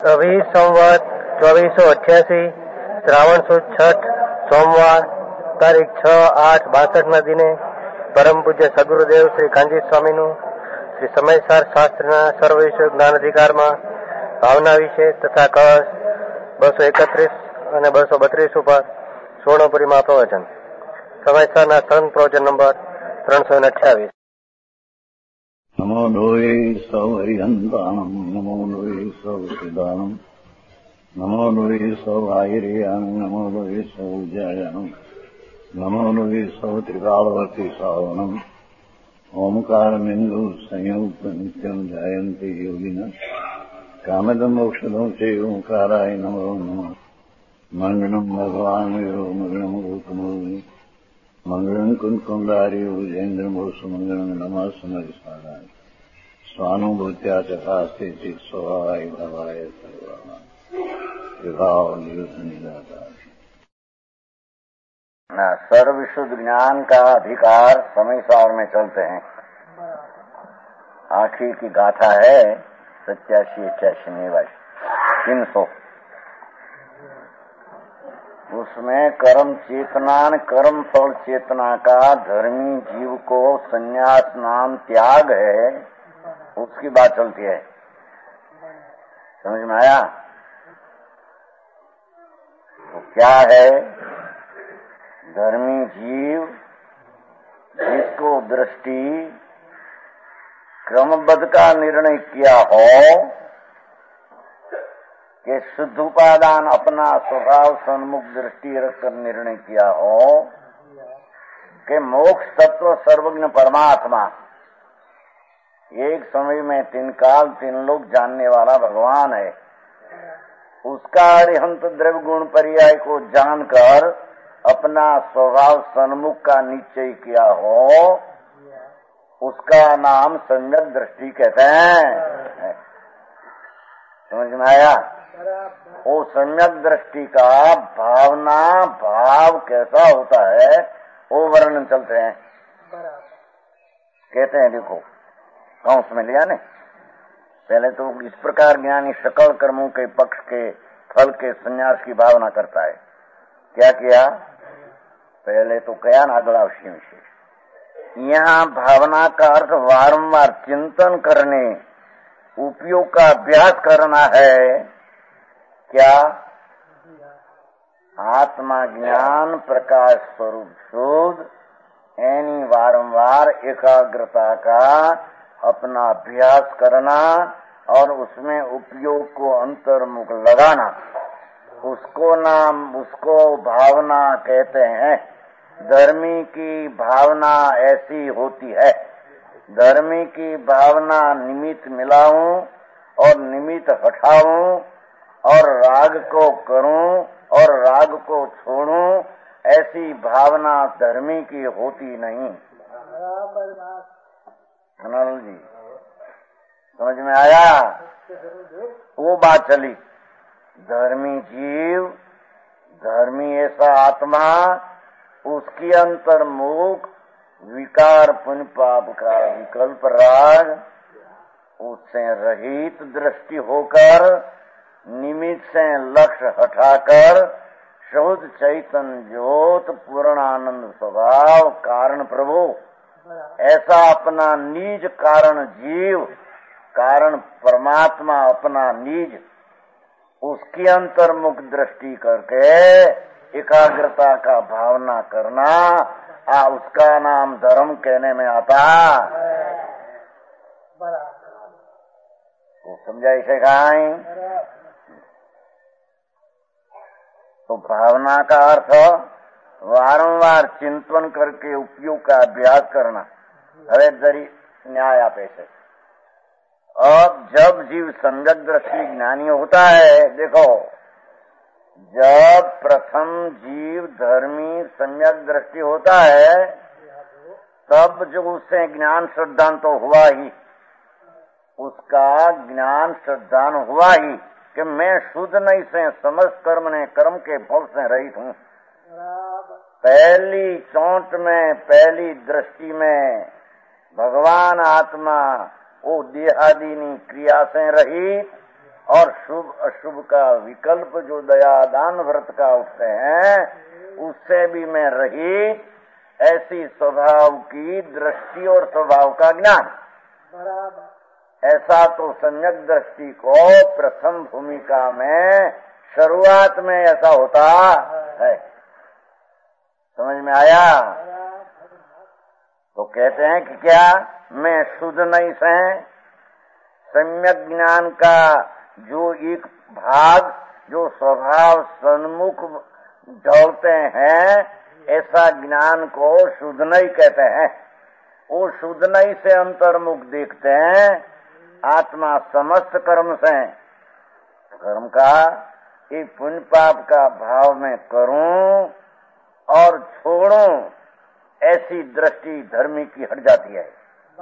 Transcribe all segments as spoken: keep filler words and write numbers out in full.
रवि संवत चौबीस सौ अठासी श्रावण सुद छठ सोमवार તારીખ છ આઠ બાસઠના દિને પરમ પૂજ્ય સદગુરુદેવ શ્રી કાંજી સ્વામીનું શ્રી સમયસાર શાસ્ત્રના સર્વ વિષય જ્ઞાન અધિકારમાં ભાવના વિશે તથા કળશ બસો એકત્રીસ અને બસો બત્રીસ ઉપર સુવર્ણપુરીમાં પ્રવચન. સમયસારના સંત પ્રવચન નંબર ત્રણસો ને અઠ્યાવીસ. નમો લોહી સૌ હરિહંતાણમ નમો લોહી સૌ સિદ્ધાણમ નમો લોહી સૌ આયર્યાન નમો લોહી સૌ જયાનમ નમો લોહી સૌ ત્રિકાળવતી સાવનમ ઓમકારમિંદુ સંયુક્ત નિત્યમ જાયંતિ યોગિના કામદમ મોક્ષદમ છે ઓંકારાય નમો નમઃ. મંગળમ ભગવાન વિરો મંગળમ ગૌતમોની મંગળમ કુંકુંદારી ઉજેન્દ્રમોસુ મંગળમ નમઃ સમરિસારાય સ્વાનુભૂત્યા ચકાસ્તે ચિત સ્વભાવાય ભવાય સર્વા વિભાવ નિરુદ્ધ निराकार. सर्व विशुद्ध ज्ञान का अधिकार समय सार में चलते हैं. आखिर की गाथा है सत्यासी इक्यासी निवासी तीन सौ. उसमें कर्म चेतना कर्म फल चेतना का धर्मी जीव को संन्यास नाम त्याग है, उसकी बात चलती है. समझ में आया? तो क्या है धर्मी जीव? जिसको दृष्टि क्रमबद्ध का निर्णय किया हो कि शुद्ध उपादान अपना स्वभाव सन्मुख दृष्टि रखकर निर्णय किया हो कि मोक्ष तत्व सर्वज्ञ परमात्मा एक समय में तीन काल तीन लोग जानने वाला भगवान है, उसका अरिहंत द्रव्य गुण पर्याय को जानकर अपना स्वभाव सन्मुख का निश्चय किया हो, उसका नाम सम्यक दृष्टि कहते हैं. समझ में आया? वो सम्यक दृष्टि का भावना भाव कैसा होता है वो वर्णन चलते हैं. कहते हैं देखो कंस में लिया ने, पहले तो इस प्रकार ज्ञानी सकल कर्मों के पक्ष के फल के संन्यास की भावना करता है. क्या किया? पहले तो कया ना अगला विशेष. यहाँ भावना का अर्थ वारंवार चिंतन करने उपयोग का अभ्यास करना है. क्या? आत्मा ज्ञान प्रकाश स्वरूप शुद्ध यानी वारंवार एकाग्रता का अपना अभ्यास करना और उसमें उपयोग को अंतर्मुख लगाना, उसको नाम उसको भावना कहते हैं. धर्मी की भावना ऐसी होती है. धर्मी की भावना निमित्त मिलाऊं और निमित्त हटाऊं और राग को करूं और राग को छोड़ूं, ऐसी भावना धर्मी की होती नहीं. अनल जी समझ में आया? वो बात चली. धर्मी जीव धर्मी ऐसा आत्मा उसकी अंतर्मुख विकार पुण्य पाप का विकल्प राग उससे रहित दृष्टि होकर निमित्त से लक्ष्य हटाकर शुद्ध चैतन्य ज्योत पूर्णानंद स्वभाव कारण प्रभु ऐसा अपना निज कारण जीव कारण परमात्मा अपना निज उसकी अंतर्मुख दृष्टि करके एकाग्रता का भावना करना, आ उसका नाम धर्म कहने में आता. तो समझाई से कहां? तो भावना का अर्थ वारंवार चिंतन करके उपयोग का अभ्यास करना. अरे जरी न्याय आपे से अब जब जीव सम्यक दृष्टि ज्ञानी होता है, देखो जब प्रथम जीव धर्मी सम्यक दृष्टि होता है तब जो उससे ज्ञान श्रद्धान तो हुआ ही, उसका ज्ञान श्रद्धान हुआ ही कि मैं शुद्ध नहीं से समस्त कर्म ने कर्म के फल से रहित हूँ. पहली चोट में पहली दृष्टि में भगवान आत्मा वो देहादीनी क्रिया से रहित और शुभ अशुभ का विकल्प जो दया दान व्रत का उठते हैं, उससे भी मैं रहित ऐसी स्वभाव की दृष्टि और स्वभाव का ज्ञान, ऐसा तो सम्यक दृष्टि को प्रथम भूमिका में शुरुआत में ऐसा होता है। समझ में आया? तो कहते हैं कि क्या मैं शुद्ध नहीं से सम्यक ज्ञान का जो एक भाग जो स्वभाव सन्मुख ढलते हैं, ऐसा ज्ञान को शुद्ध नहीं कहते हैं। वो शुद्ध नहीं से अंतर्मुख देखते हैं। आत्मा समस्त कर्म से, कर्म का एक पुण्य पाप का भाव में करूं और छोड़ूं, ऐसी दृष्टि धर्मी की हट जाती है।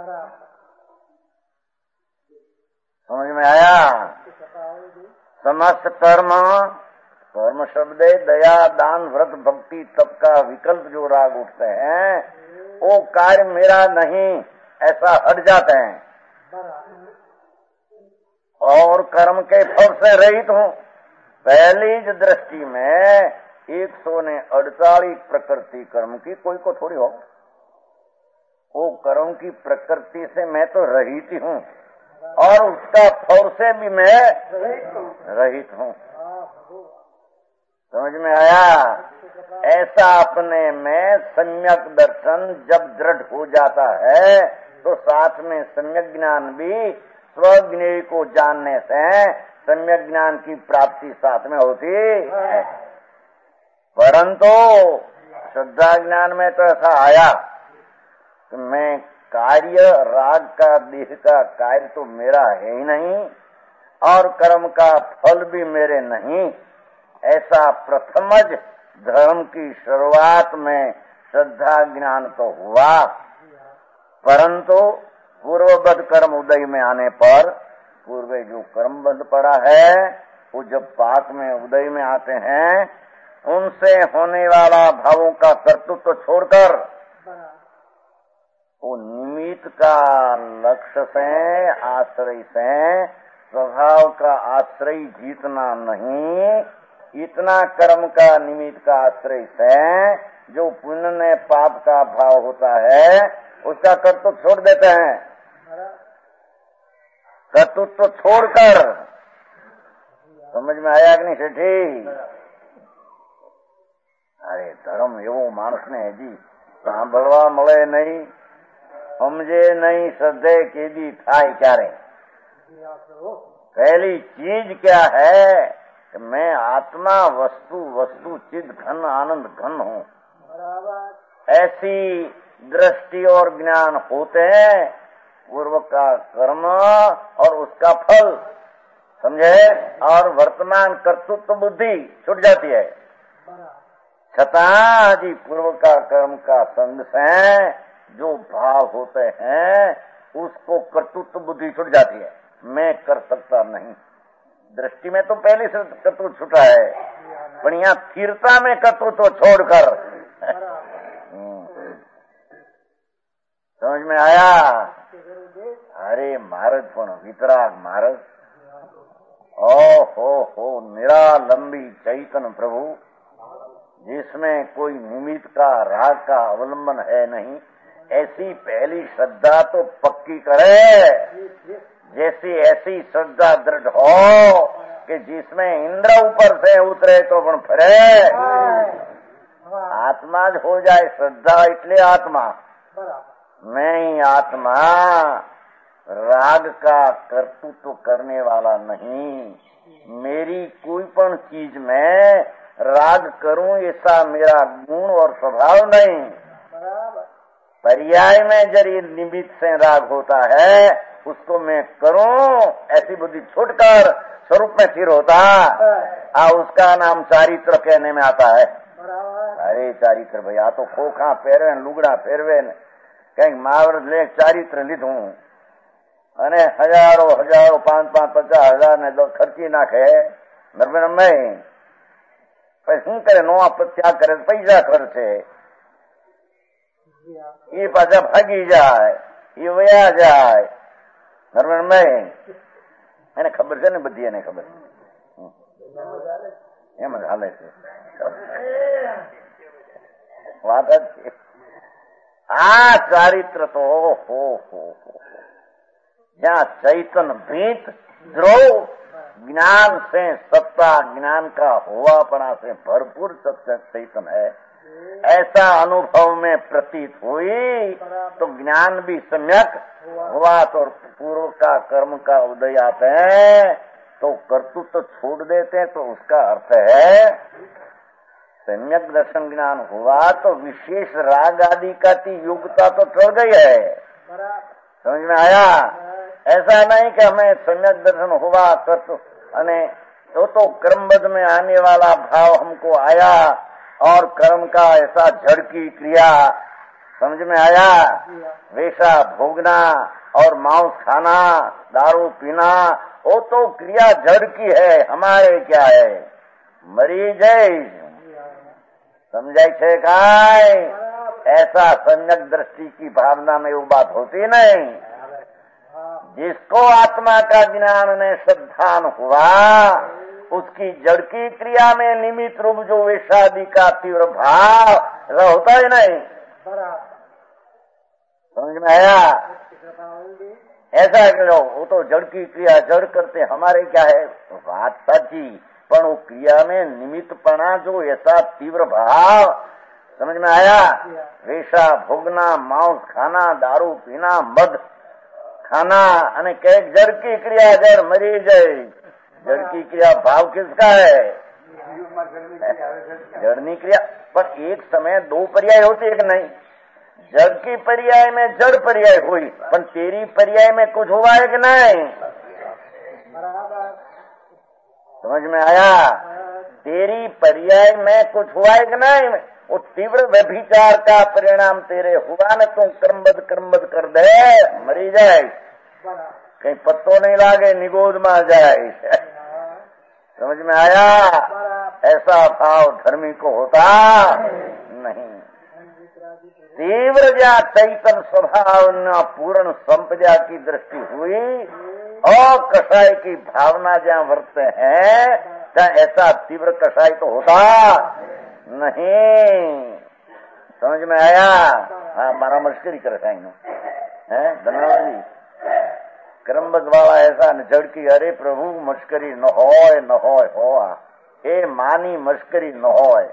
समझ में आया? समस्त कर्म, कर्म शब्द दया दान व्रत भक्ति तप का विकल्प जो राग उठते हैं, वो कार्य मेरा नहीं ऐसा हट जाते हैं और कर्म के फल से रहित हूँ। पहली जो दृष्टि में एक सौ ने अड़तालीस प्रकृति कर्म की, कोई को थोड़ी हो, वो कर्म की प्रकृति से मैं तो रहित ही हूँ और उसका फल से भी मैं रहित हूँ। समझ में आया? ऐसा अपने में सम्यक दर्शन जब दृढ़ हो जाता है तो साथ में सम्यक ज्ञान भी स्वज्ञेय को जानने से सम्यक ज्ञान की प्राप्ति साथ में होती है। परंतु श्रद्धा ज्ञान में तो ऐसा आया कि मैं कार्य राग का देह का कार्य तो मेरा है ही नहीं और कर्म का फल भी मेरे नहीं, ऐसा प्रथमज धर्म की शुरुआत में श्रद्धा ज्ञान तो हुआ। परंतु पूर्वबद्ध कर्म उदय में आने पर, पूर्व जो कर्मबद्ध पड़ा है वो जब पाक में उदय में आते हैं, उनसे होने वाला भावों का कर्तृत्व तो छोड़कर वो निमित्त का लक्ष्य से आश्रय से स्वभाव का आश्रय जीतना नहीं, इतना कर्म का निमित्त का आश्रय से जो पुण्य ने पाप का भाव होता है उसका कर्तृत्व छोड़ देते हैं। कर्तृत्व छोड़कर, समझ में आया कि नहीं सेठी? अरे धर्म एवो मानस ने हजी सांभळवा मळे नहीं, समझे नहीं, श्रद्धे केदी थाय क्यारे। पहली चीज क्या है कि मैं आत्मा वस्तु वस्तु चिद घन आनंद घन हूँ, ऐसी दृष्टि और ज्ञान होते हैं। पूर्व का कर्म और उसका फल समझे, और वर्तमान कर्तृत्व बुद्धि छूट जाती है। छता जी पूर्व का कर्म का संग से जो भाव होते हैं उसको कर्तृत्व बुद्धि छूट जाती है। मैं कर सकता नहीं, दृष्टि में तो पहले से कर्तृत्व छूटा है, पर यहाँ स्थिरता में कर्तृत्व छोड़कर समझ में आया? अरे महाराज पण वितराग महाराज, ओ हो हो निरालंबी चैतन्य प्रभु, जिसमें कोई निमित्त का राग का अवलंबन है नहीं, ऐसी पहली श्रद्धा तो पक्की करे। जैसी ऐसी श्रद्धा दृढ़ हो कि जिसमें इंद्र ऊपर से उतरे तो पण फरे, आत्मा ज हो जाए श्रद्धा, इसलिए आत्मा मैं ही आत्मा, राग का कर्तृत्व करने वाला नहीं। मेरी कोई पण चीज में राग करूं ऐसा मेरा गुण और स्वभाव नहीं। पर्याय में जरी निमित्त से राग होता है उसको मैं करूं, ऐसी बुद्धि छूटकर स्वरूप में स्थिर होता आ, उसका नाम चारित्र कहने में आता है। अरे चारित्र भैया तो खोखा फेरवे लुगड़ा फेरवे कहीं महावरत ले चारित्र લીધું અને હજારો હજારો પાંચ પાંચ પચાસ હજાર ને ખર્ચી નાખે નર્મદમય, પછી શું કરે? નો ત્યાગ કરે, પૈસા ખર્ચે, એ પાછા ભાગી જાય, એ વયા જાય નર્મદમય, એને ખબર છે ને બધી, એને ખબર એમ જ હાલે છે વાત જ છે. આ ચારિત્ર તો હો હો હો जहाँ चैतन भीत द्रोह ज्ञान से सत्ता, ज्ञान का हुआपना से भरपूर सत्य चैतन है, ऐसा अनुभव में प्रतीत हुई तो ज्ञान भी सम्यक हुआ। तो पूर्व का कर्म का उदय आते हैं तो कर्तृत्व तो छोड़ देते हैं, तो उसका अर्थ है सम्यक दर्शन ज्ञान हुआ तो विशेष राग आदि का योग्यता तो टल गई है। समझ में आया? ऐसा नहीं कि हमें सम्यक दर्शन हुआ कर तो अने तो, तो कर्मबद्ध में आने वाला भाव हमको आया और कर्म का ऐसा जड़ की क्रिया समझ में आया, वेशा भोगना और मांस खाना, दारू पीना, वो तो क्रिया जड़ की है, हमारे क्या है मरी जय समझाई छे काय। ऐसा सम्यक दृष्टि की भावना में वो बात होती नहीं। जिसको आत्मा का ज्ञान ने श्रद्धान हुआ उसकी जड़ की क्रिया में निमित्त रूप जो वेशादि का तीव्र भाव होता ही नहीं। समझ में आया? ऐसा करो वो तो जड़ की क्रिया जड़ करते, हमारे क्या है बात साची, पर वो क्रिया में निमित्तपना जो ऐसा तीव्र भाव समझ में आया, वेशा भोगना, मांस खाना, दारू पीना, मद खाना અને કઈક જड़ की क्रिया जड़ मरी जाए। जड़ की क्रिया भाव किसका है? जड़नी क्रिया। पर एक समय दो पर्याय होती है कि नहीं? जड़ की पर्याय में जड़ पर्याय हुई, पर तेरी पर्याय में कुछ हुआ है कि नहीं? समझ में आया? तेरी पर्याय में कुछ हुआ है कि नहीं? वो तीव्र व्यभिचार का परिणाम तेरे हुआ न, तू क्रमबद्ध क्रमबद्ध कर दे मरी जाए, कहीं पत्तो नहीं लागे निगोद में जाए। समझ में आया? ऐसा भाव धर्मी को होता नहीं। तीव्र जा चैतन स्वभाव न पूर्ण संपदा की दृष्टि हुई और कषाय की भावना जहाँ वर्तते हैं क्या ऐसा तीव्र कषाय तो होता नहीं। समझ में आया? हाँ मारा मस्करी करे है धन्यवाद जी। क्रमबद्ध वाला ऐसा न जड़ की अरे प्रभु मस्करी न होय न होय होआ ए मानी मस्करी न होय।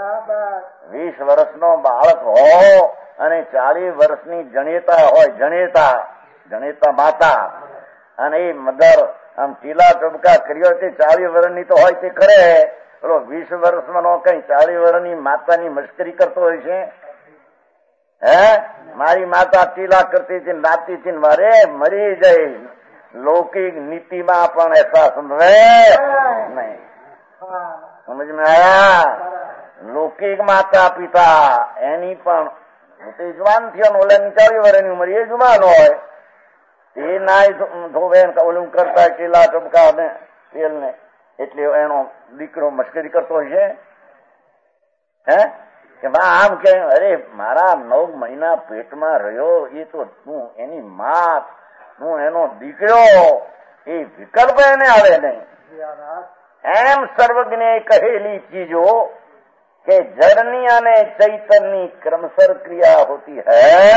વીસ વર્ષનો બાળક હો અને ચાલીસ વર્ષની જણેતા હોય, જણેતા જણેતા માતા અને એ મધર આમ ટીલા ટબકા કર્યો તે ચાલીસ વર્ષની તો હોય તે કરે, પેલો વીસ વર્ષનો કઈ ચાલીસ વર્ષની માતાની મશ્કરી કરતો હોય છે? હે મારી માતા ટીલા કરતી હતી નાતી હતી મારે મરી જાય। लौकिक नीति में पण ऐसा समझे नहीं। समझ में आया? लौकिक माता पिता एनी पण जुवान थी ओला चालीस वर्षनी उमर ए जुवान होय ए नाय धोवे ओलू करता केला टपका ने तेल ने एटले एनो दीकरो मस्करी करतो हशे है कि बा आम के अरे मारा नौ महीना पेट में रह्यो ए तो तू एनी मात હું એનો દીકરો એ વિકલ્પ એને આવે નહીં। એમ સર્વજ્ઞે કહેલી ચીજો કે જળની અને ચૈતનની क्रमशर क्रिया होती है,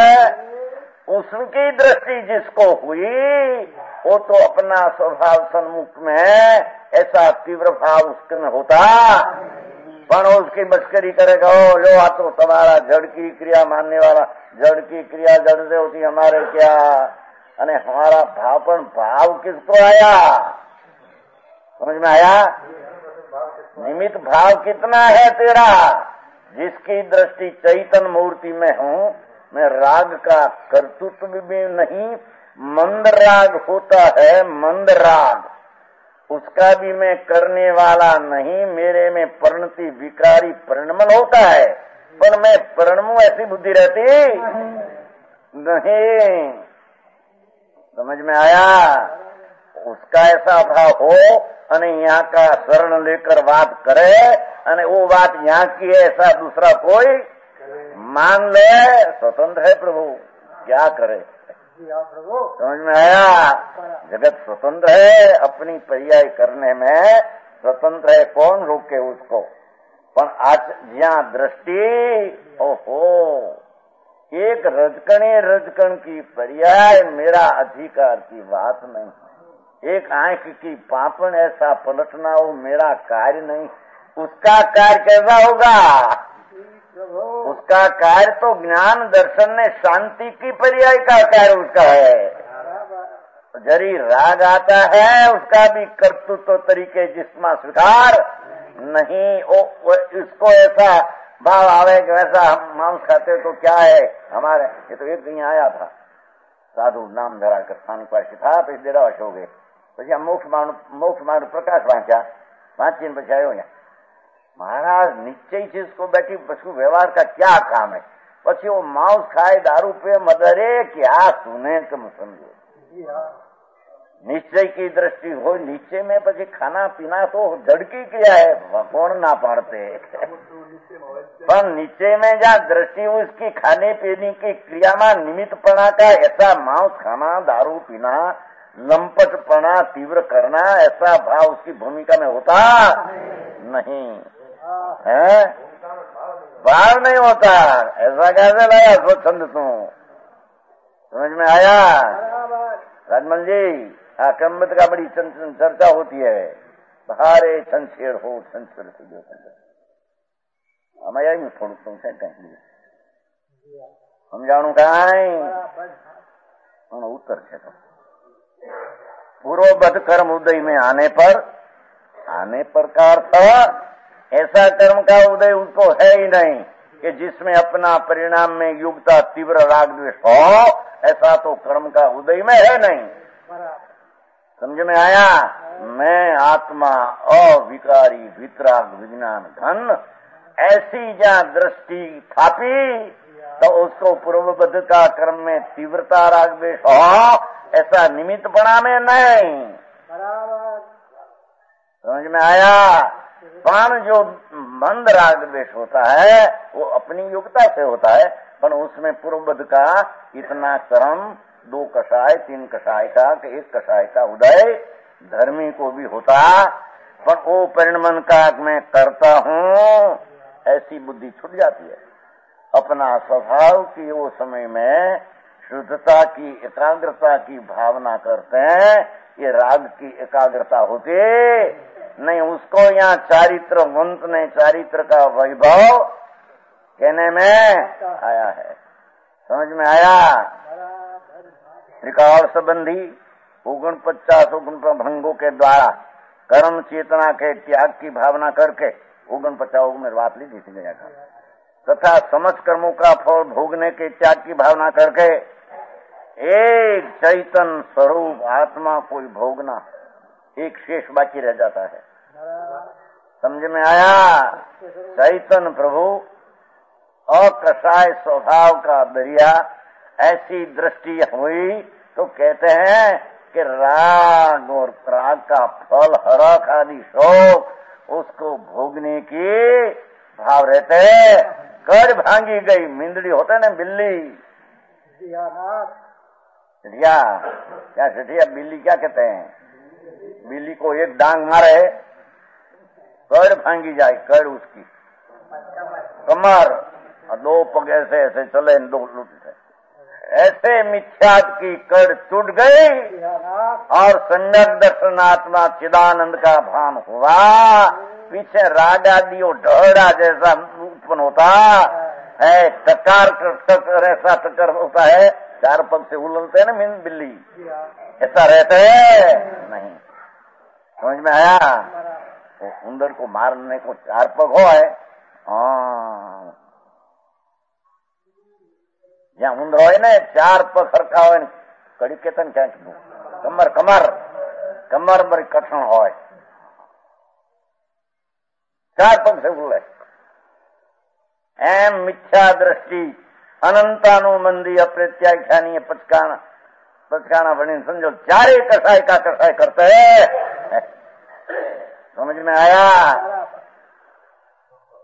उसकी दृष्टि जिसको हुई वो तो अपना स्वभाव सन्मुख में ऐसा तीव्र भाव उसके में होता, पर उसकी मस्करी करेगा ओ लो आ तो तुम्हारा जड़ की क्रिया मानने वाला, जड़ की क्रिया जड़ से होती हमारे क्या, अने हमारा भाव पर भाव किसको आया? समझ में आया? निमित्त भाव कितना है तेरा? जिसकी दृष्टि चैतन मूर्ति में हूँ मैं, राग का कर्तृत्व भी नहीं, मंद राग होता है, मंद राग उसका भी मैं करने वाला नहीं, मेरे में परिणति विकारी परिणमन होता है, पर मैं परिणमू ऐसी बुद्धि रहती नहीं। समझ में आया? उसका ऐसा भाव हो अने यहाँ का शरण लेकर बात करे अने वो बात यहाँ की है ऐसा दूसरा कोई मान ले, स्वतंत्र है प्रभु, क्या करे। समझ में आया? जगत स्वतंत्र है, अपनी पर्याय करने में स्वतंत्र है, कौन रोके उसको? पर आज ज्या दृष्टि, ओहो, एक रजकणे रजकण की पर्याय मेरा अधिकार की बात नहीं। एक आंख की पापण ऐसा पलटना हो मेरा कार्य नहीं। उसका कार्य कैसा होगा? उसका कार्य तो ज्ञान दर्शन ने शांति की पर्याय का कार्य उसका है। जरी राग आता है उसका भी कर्तृत्व तरीके जिसमें स्वीकार नहीं। ओ, ओ इसको ऐसा भाव आवे कि वैसा हम मांस खाते तो क्या है हमारे। ये तो एक दिन आया था साधु नाम धरा कर स्थानिक था, પછી डेरा वर्ष हो गए, પછી આ મોક્ષ માર્ગ મોક્ષ માર્ગ પ્રકાશ વાંચ્યા, વાંચીને પછી આવ્યો અહીંયા। महाराज निश्चय से इसको बैठी पशु व्यवहार का क्या काम है? પછી वो मांस खाए दारू पे मदरे क्या सुने तुम समझो। निश्चय की दृष्टि हो, निश्चय में પછી खाना पीना तो झड़की किया है, कौन ना पड़ते। पर निश्चय में जहाँ दृष्टि उसकी खाने पीने की क्रिया में निमित्तपना का, ऐसा मांस खाना दारू पीना लंपटपना तीव्र करना ऐसा भाव उसकी भूमिका में होता नहीं है, भाव नहीं होता। ऐसा कैसे लगा स्वच्छंद तू? समझ में आया राजमल जी? आक्रमत का बड़ी चर्चा होती है, भारे छंछेड़ हो छंछेड़ से जो हमारे में थोड़ा तुमसे कहीं हम जानू कहीं उत्तर है। तो पूर्वबद्ध कर्म उदय में आने पर आने पर का अर्थ ऐसा कर्म का उदय उसको है ही नहीं कि जिसमें अपना परिणाम में युक्ता तीव्र राग द्वेष हो, ऐसा तो कर्म का उदय में है नहीं। समझ में आया? मैं आत्मा अविकारी वितराग विज्ञान घन, ऐसी जहाँ दृष्टि थापी तो उसको पूर्वबद्ध का कर्म में तीव्रता राग द्वेष हो, ऐसा निमित्त बना में नहीं। समझ में आया? प्राण जो मंद राग द्वेष होता है वो अपनी योग्यता से होता है, पर उसमें पूर्वबद्ध का इतना कर्म दो कषाय तीन कषाय का कि एक कषाय का उदय धर्मी को भी होता, पर वो परिणमन का मैं करता हूँ ऐसी बुद्धि छूट जाती है। अपना स्वभाव की वो समय में शुद्धता की एकाग्रता की भावना करते हैं, ये राग की एकाग्रता होती नहीं। उसको यहाँ चारित्र वंत ने चारित्र का वैभव कहने में आया है। समझ में आया? त्रिकाल संबंधी ओगन पचास ओगन भंगों के द्वारा कर्म चेतना के त्याग की भावना करके ओगन पचास ओगन में बात ली थी गया तथा समस्त कर्मों का फल भोगने के त्याग की भावना करके एक चैतन्य स्वरूप आत्मा कोई भोगना एक शेष बाकी रह जाता है। समझ में आया? चैतन्य प्रभु अकषाय स्वभाव का दरिया ऐसी दृष्टि हुई तो कहते हैं कि राग और राग का फल हरक आदि शोक उसको भोगने की भाव रहते। कर भांगी गई मिंदड़ी होता है ना बिल्ली, चिड़िया क्या चिड़िया बिल्ली क्या कहते हैं? बिल्ली को एक डांग मारे कड़ भांगी जाए, कड़ उसकी कमर और दो पग ऐसे ऐसे चले दो लुट ऐसे मिथ्यात की कड़ टूट गई और सम्यक दर्शनात्मा चिदानंद का भान हुआ। पीछे राग आदि ढोड़ा जैसा उत्पन्न होता है, टकार टकर ऐसा टकर होता है, चार पग से उललते हैं ना मिन बिल्ली, ऐसा रहते है नहीं। समझ में आया? तो उंदर को मारने को चार पग हो है, हाँ જ્યાં ઉંદર હોય ને ચાર પગ સરખા હોય ને કડી કેતન ક્યાંક કમર કમર કમર બરી કઠણ હોય, ચાર પગ છે બોલે એમ મિથ્યા દ્રષ્ટિ અનંતાનું મંદી અપ્રત્યાખ્યાની પચકાણા પચકાણા બનીને સમજો ચારે કસાય का कसाय करते है। समझ में आया?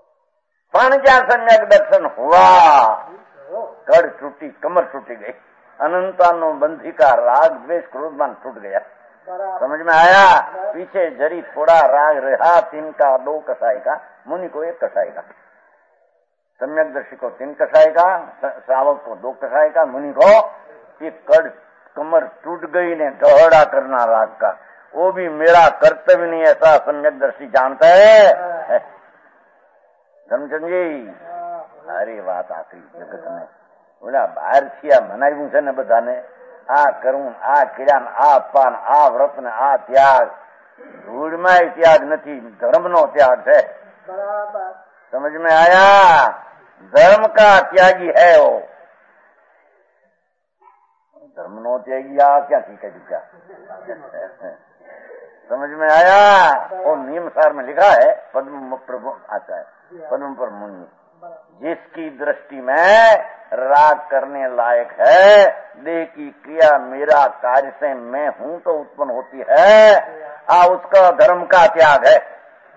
पण क्या सम्यक दर्शन हुआ, कड़ टूटी कमर टूटी गई, अनंतानो बंधी का राग द्वेष क्रोधमान टूट गया। समझ में आया? पीछे जरी थोड़ा राग रहा, तीन का दो कसाई का, मुनि को एक कसाई का, सम्यक दर्शी को तीन कसाई का, श्रावक को दो कसाई का, मुनि को एक कड़ कमर टूट गई ने डहड़ा करना राग का, वो भी मेरा कर्तव्य नहीं ऐसा सम्यक दर्शी जानता है। धर्मचंद जी सारी વાત આખી જગત ને ઓલા બહાર થી આ મનાવ્યું છે ને બધાને, આ કરવું, આ ક્રિયા, આ અપાન, આ વ્રત ને આ ત્યાગ, ધૂળમાં ત્યાગ નથી, ધર્મનો ત્યાગ છે। समझ में आया? धर्म का त्यागी है वो, धर्मनो त्यागी आ क्या ठीक है क्या? समझ में आया? वो नियम सार में लिखा है, पद्म प्रभु आता है, पद्म पर मुनि, जिसकी दृष्टि में राग करने लायक है, देह की क्रिया मेरा कार्य से मैं हूं तो उत्पन्न होती है, आ उसका धर्म का त्याग है।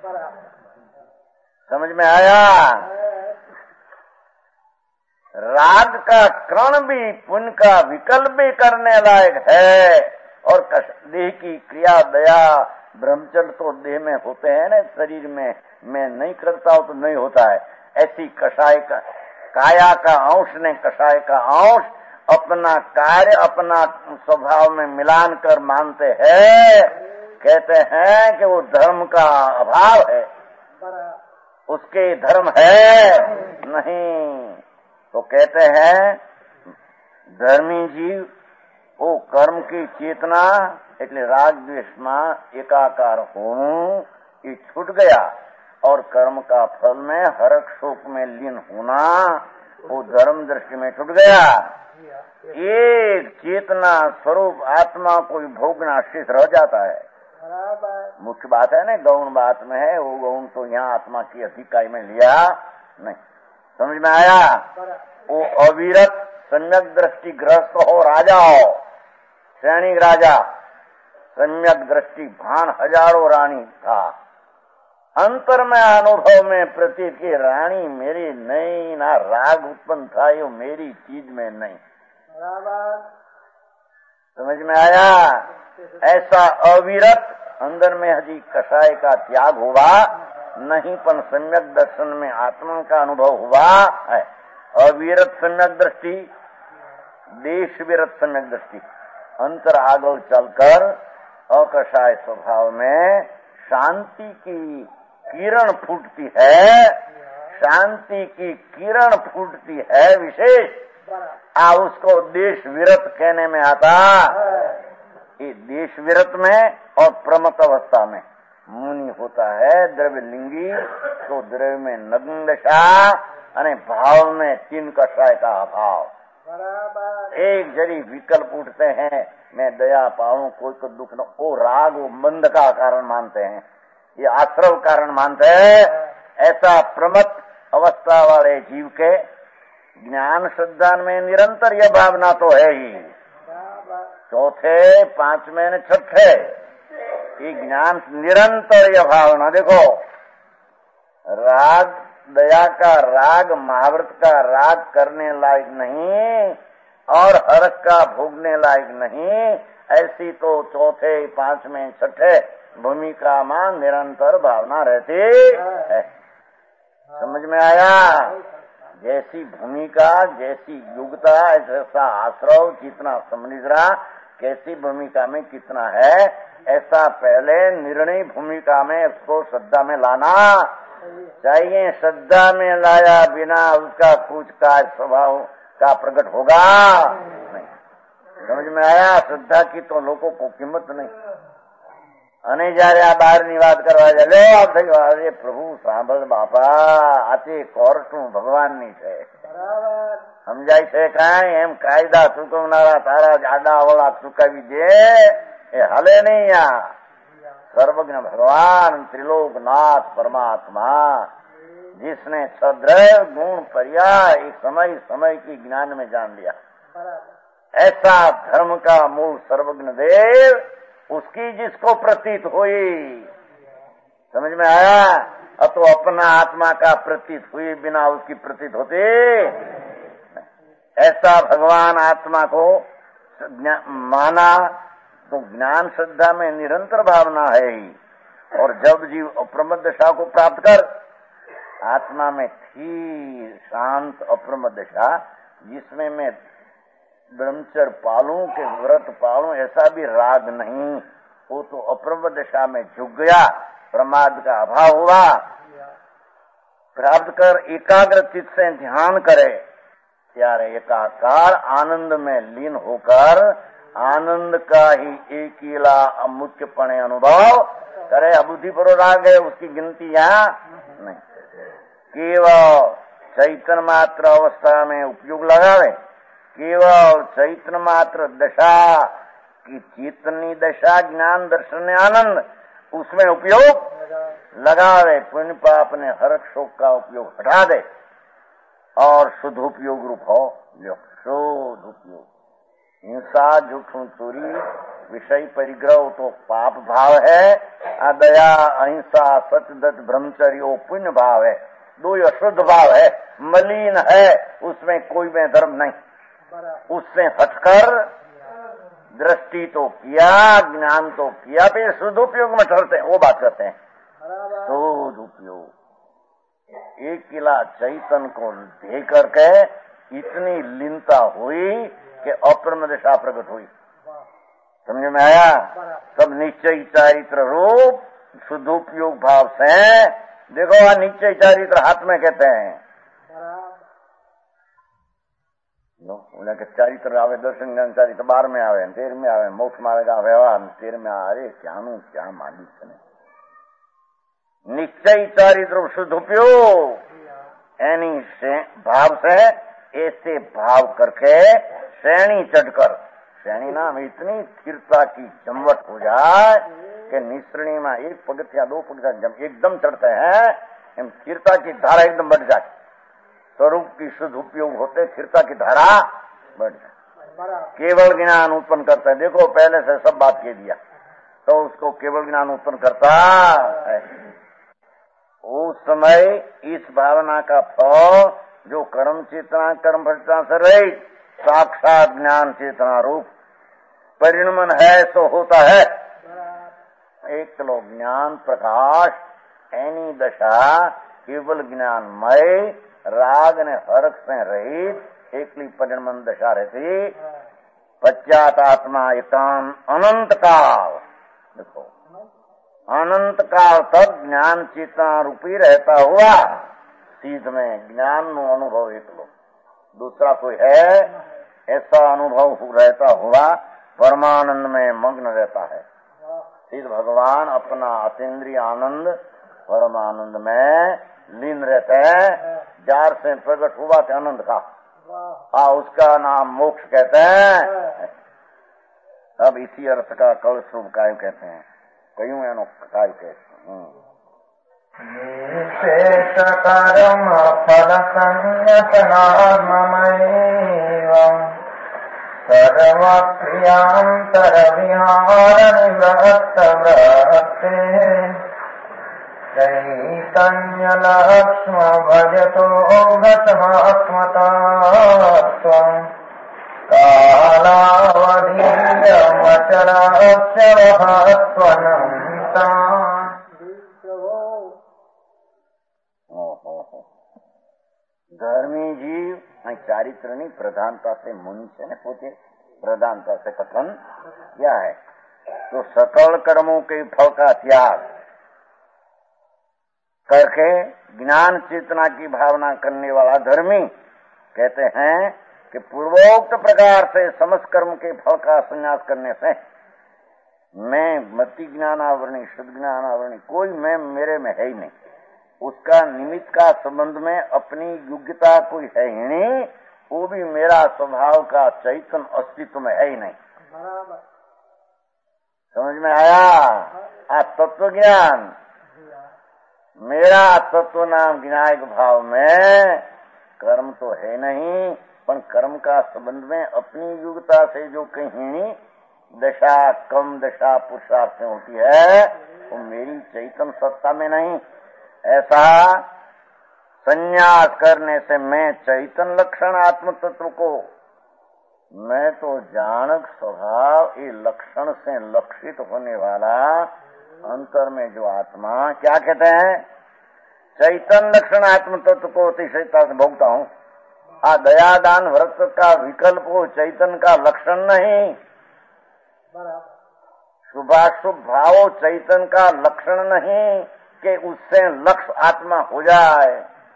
समझ में आया? राग का कर्ण भी पुण्य का विकल्प भी करने लायक है, और देह की क्रिया दया ब्रह्मचर्य तो देह में होते हैं ना, शरीर में मैं नहीं करता हूं तो नहीं होता है। ऐसी कषाय का काया का अंश ने कषाय का अंश अपना कार्य अपना स्वभाव में मिलान कर मानते हैं, कहते हैं कि वो धर्म का अभाव है, उसके धर्म है नहीं। तो कहते हैं धर्मी जीव वो कर्म की चेतना એટલે રાગ દ્વેષમાં એકાકાર હોવું ये छूट गया, और कर्म का फल में हर्ष शोक में लीन होना वो धर्म दृष्टि में छूट गया। एक चेतना स्वरूप आत्मा को भोगना शेष रह जाता है। मुख्य बात है ना, गौण बात में है, वो गौण तो यहाँ आत्मा की अधिकाई में लिया नहीं। समझ में आया? वो अविरत सम्यक दृष्टि ग्रस्त हो, राजा हो, सैनिक राजा, सम्यक दृष्टि भान हजारों रानी था, अंतर में अनुभव में प्रतीत की रानी मेरी नहीं, ना राग उत्पन्न था ये मेरी चीज में नहीं। समझ में आया? ऐसा अविरत अंदर में हजी कषाय का त्याग हुआ नहीं, पर सम्यक दर्शन में आत्मा का अनुभव हुआ है। अविरत सम्यक दृष्टि, देश विरत सम्यक दृष्टि, अंतर आगल चलकर अकषाय स्वभाव में शांति की किरण फूटती है, शांति की किरण फूटती है विशेष, आ उसको देश विरत कहने में आता। ये देश विरत में और प्रमत अवस्था में मुनि होता है द्रव्य लिंगी, तो द्रव्य में नग्न दशा અને भाव में तीन कषाय का अभाव। एक जरी विकल्प उठते हैं, मैं दया पाऊं, कोई को दुख न, वो राग वो मंद का कारण मानते हैं, ये आश्रव कारण मानते हैं। ऐसा प्रमत अवस्था वाले जीव के ज्ञान श्रद्धा में निरंतर यह भावना तो है ही, चौथे पांचवें ने छठे ये ज्ञान निरंतर यह भावना। देखो राग दया का राग महाव्रत का राग करने लायक नहीं और हर्ष का भोगने लायक नहीं, ऐसी तो चौथे पांचवें छठे भूमिका में निरंतर भावना रहती है। समझ में आया? जैसी भूमिका जैसी योग्यता ऐसा आश्रव जितना समझ रहा, कैसी भूमिका में कितना है, ऐसा पहले निर्णय भूमिका में उसको श्रद्धा में लाना चाहिए। श्रद्धा में लाया बिना उसका कुछ कार्य स्वभाव का प्रकट होगा नहीं। समझ में आया? श्रद्धा की तो लोगों को कीमत नहीं। અને જયારે આ બહારની વાત કરવા જાય, લે આ થઈ અરે પ્રભુ સાંભળ બાપા, આ તે કોર્ટનું ભગવાનની છે, સમજાય છે કાંઈ? એમ કાયદા ચૂકવનારા તારા જાડા વળા ચૂકવી દે એ હલે નહીં। આ सर्वज्ञ भगवान त्रिलोकनाथ परमात्मा जिसने सद्रव गुण पर्याय एक समय समय की ज्ञान में जान लिया, ऐसा धर्म का मूल सर्वज्ञ देव उसकी जिसको प्रतीत हुई। समझ में आया? अब तो अपना आत्मा का प्रतीत हुई बिना उसकी प्रतीत होती। ऐसा भगवान आत्मा को माना तो ज्ञान श्रद्धा में निरंतर भावना है ही। और जब जीव अप्रमद दशा को प्राप्त कर, आत्मा में थी शांत अप्रमद दशा, जिसमें मैं ब्रह्मचर्य पालूं के व्रत पालूं ऐसा भी राग नहीं, वो तो अप्रमद दशा में झुक गया, प्रमाद का अभाव हुआ। प्राप्त कर एकाग्र चित्त से ध्यान करे, त्यारे एकाकार आनंद में लीन होकर आनंद का ही एकीला अमुख्यपणे अनुभव करे। अबुद्धि पर राग है, उसकी गिनती यहाँ नहीं। केवल चैतन्य मात्र अवस्था में उपयोग लगावे, केवल चैतन्य मात्र दशा की चेतनी दशा ज्ञान दर्शन आनंद, उसमें उपयोग लगावे। पुण्य पाप ने हर्ष शोक का उपयोग हटा दे और शुद्ध उपयोग रूप हो जो शुद्ध उपयोग। हिंसा झूठू चोरी विषय परिग्रह तो पाप भाव है, अदया अहिंसा सत्यदत्त ब्रह्मचर्य वो पुण्य भाव है। दो ये शुद्ध भाव है, मलिन है, उसमें कोई में धर्म नहीं। उससे हटकर दृष्टि तो किया, ज्ञान तो किया, फिर शुद्ध उपयोग में ठहरते हैं, वो बात करते हैं शुद्ध उपयोग। एक किला चैतन को दे करके इतनी लीनता हुई कि अप्रमद दशा प्रकट हुई। समझ में आया? सब निश्चय चारित्र रूप शुद्ध उपयोग भाव से। देखो वहां निश्चय चारित्र हाथ में कहते हैं, उनके चारित्र आवे, दर्शन ज्ञान चारित्र बार में आवे, तेर में आवे, मोक्ष मार्ग का व्यवहार तेर में आवे। क्या नु क्या मानी निश्चय चारित्र शुद्ध उपयोग एनी से भाव से ऐसे भाव करके श्रेणी चढ़कर, श्रेणी नाम इतनी स्थिरता की जमवट हो जाए कि निश्रेणी में एक पगथिया दो पगथिया एकदम चढ़ते हैं, स्थिरता की धारा एकदम बढ़ जाए। स्वरूप की शुद्ध उपयोग होते स्थिरता की धारा बढ़ जाए। केवल ज्ञान उत्पन्न करता है। देखो पहले से सब बात कह दिया, तो उसको केवल ज्ञान उत्पन्न करता है। उस समय इस भावना का फल जो कर्म चेतना कर्म भ्रष्टा से रहित साक्षात ज्ञान चेतना रूप परिणमन है तो होता है। एक किलो ज्ञान प्रकाश एनी दशा केवल ज्ञानमय राग ने हर्ष से रहित एकली परिणमन दशा रहती। पश्चात आत्मा एकांत अनंत काल, देखो अनंत काल तक ज्ञान चेतना रूपी रहता हुआ सीध में ज्ञान नो अनुभव एक लो, दूसरा कोई है ऐसा अनुभव रहता हुआ परमानंद में मग्न रहता है। सीध भगवान अपना अतीन्द्रिय आनंद परमानंद में लीन रहते हैं। जार से प्रकट हुआ थे आनंद का, आ उसका नाम मोक्ष कहते हैं। अब इसी अर्थ का कल शुभ काय कहते हैं, कयूं एनो काय कहते हैं। शेष कर्म फल संयतनात्ममैव सर्वक्रियांतर विहार निवृत्त वृत्ते चैतन्य लक्ष्म भजतो गतमात्मता त्वं कालावधीयमचलाक्षरहत्वनन्ता। धर्मी जीव चारित्रनी प्रधानता से मनुष्य ने पोते प्रधानता से कथन किया है। तो सकल कर्मों के फल का त्याग करके ज्ञान चेतना की भावना करने वाला धर्मी कहते हैं कि पूर्वोक्त प्रकार से समस्त कर्म के फल का संन्यास करने से मैं मति ज्ञानावरणी शुद्ध ज्ञानावरणी कोई मैं मेरे में है ही नहीं। उसका निमित्त का संबंध में अपनी योग्यता कोई है ही नहीं, वो भी मेरा स्वभाव का चैतन्य अस्तित्व में है ही नहीं। समझ में आया? आ तत्व ज्ञान मेरा तत्व नाम ज्ञायक भाव में कर्म तो है नहीं, पर कर्म का संबंध में अपनी योग्यता से जो कहीं दशा कम दशा पुरुषार्थ में होती है वो मेरी चैतन्य सत्ता में नहीं। ऐसा संन्यास करने से मैं चैतन्य लक्षण आत्म तत्व को, मैं तो जानक स्वभाव ये लक्षण से लक्षित होने वाला अंतर में जो आत्मा, क्या कहते हैं, चैतन्य लक्षण आत्म तत्व को अतिशयता से भोगता हूँ। आ दया दान व्रत का विकल्प हो, चैतन्य का लक्षण नहीं। शुभाशुभ भाव चैतन्य का लक्षण नहीं कि उससे लक्ष्य आत्मा हो जाए।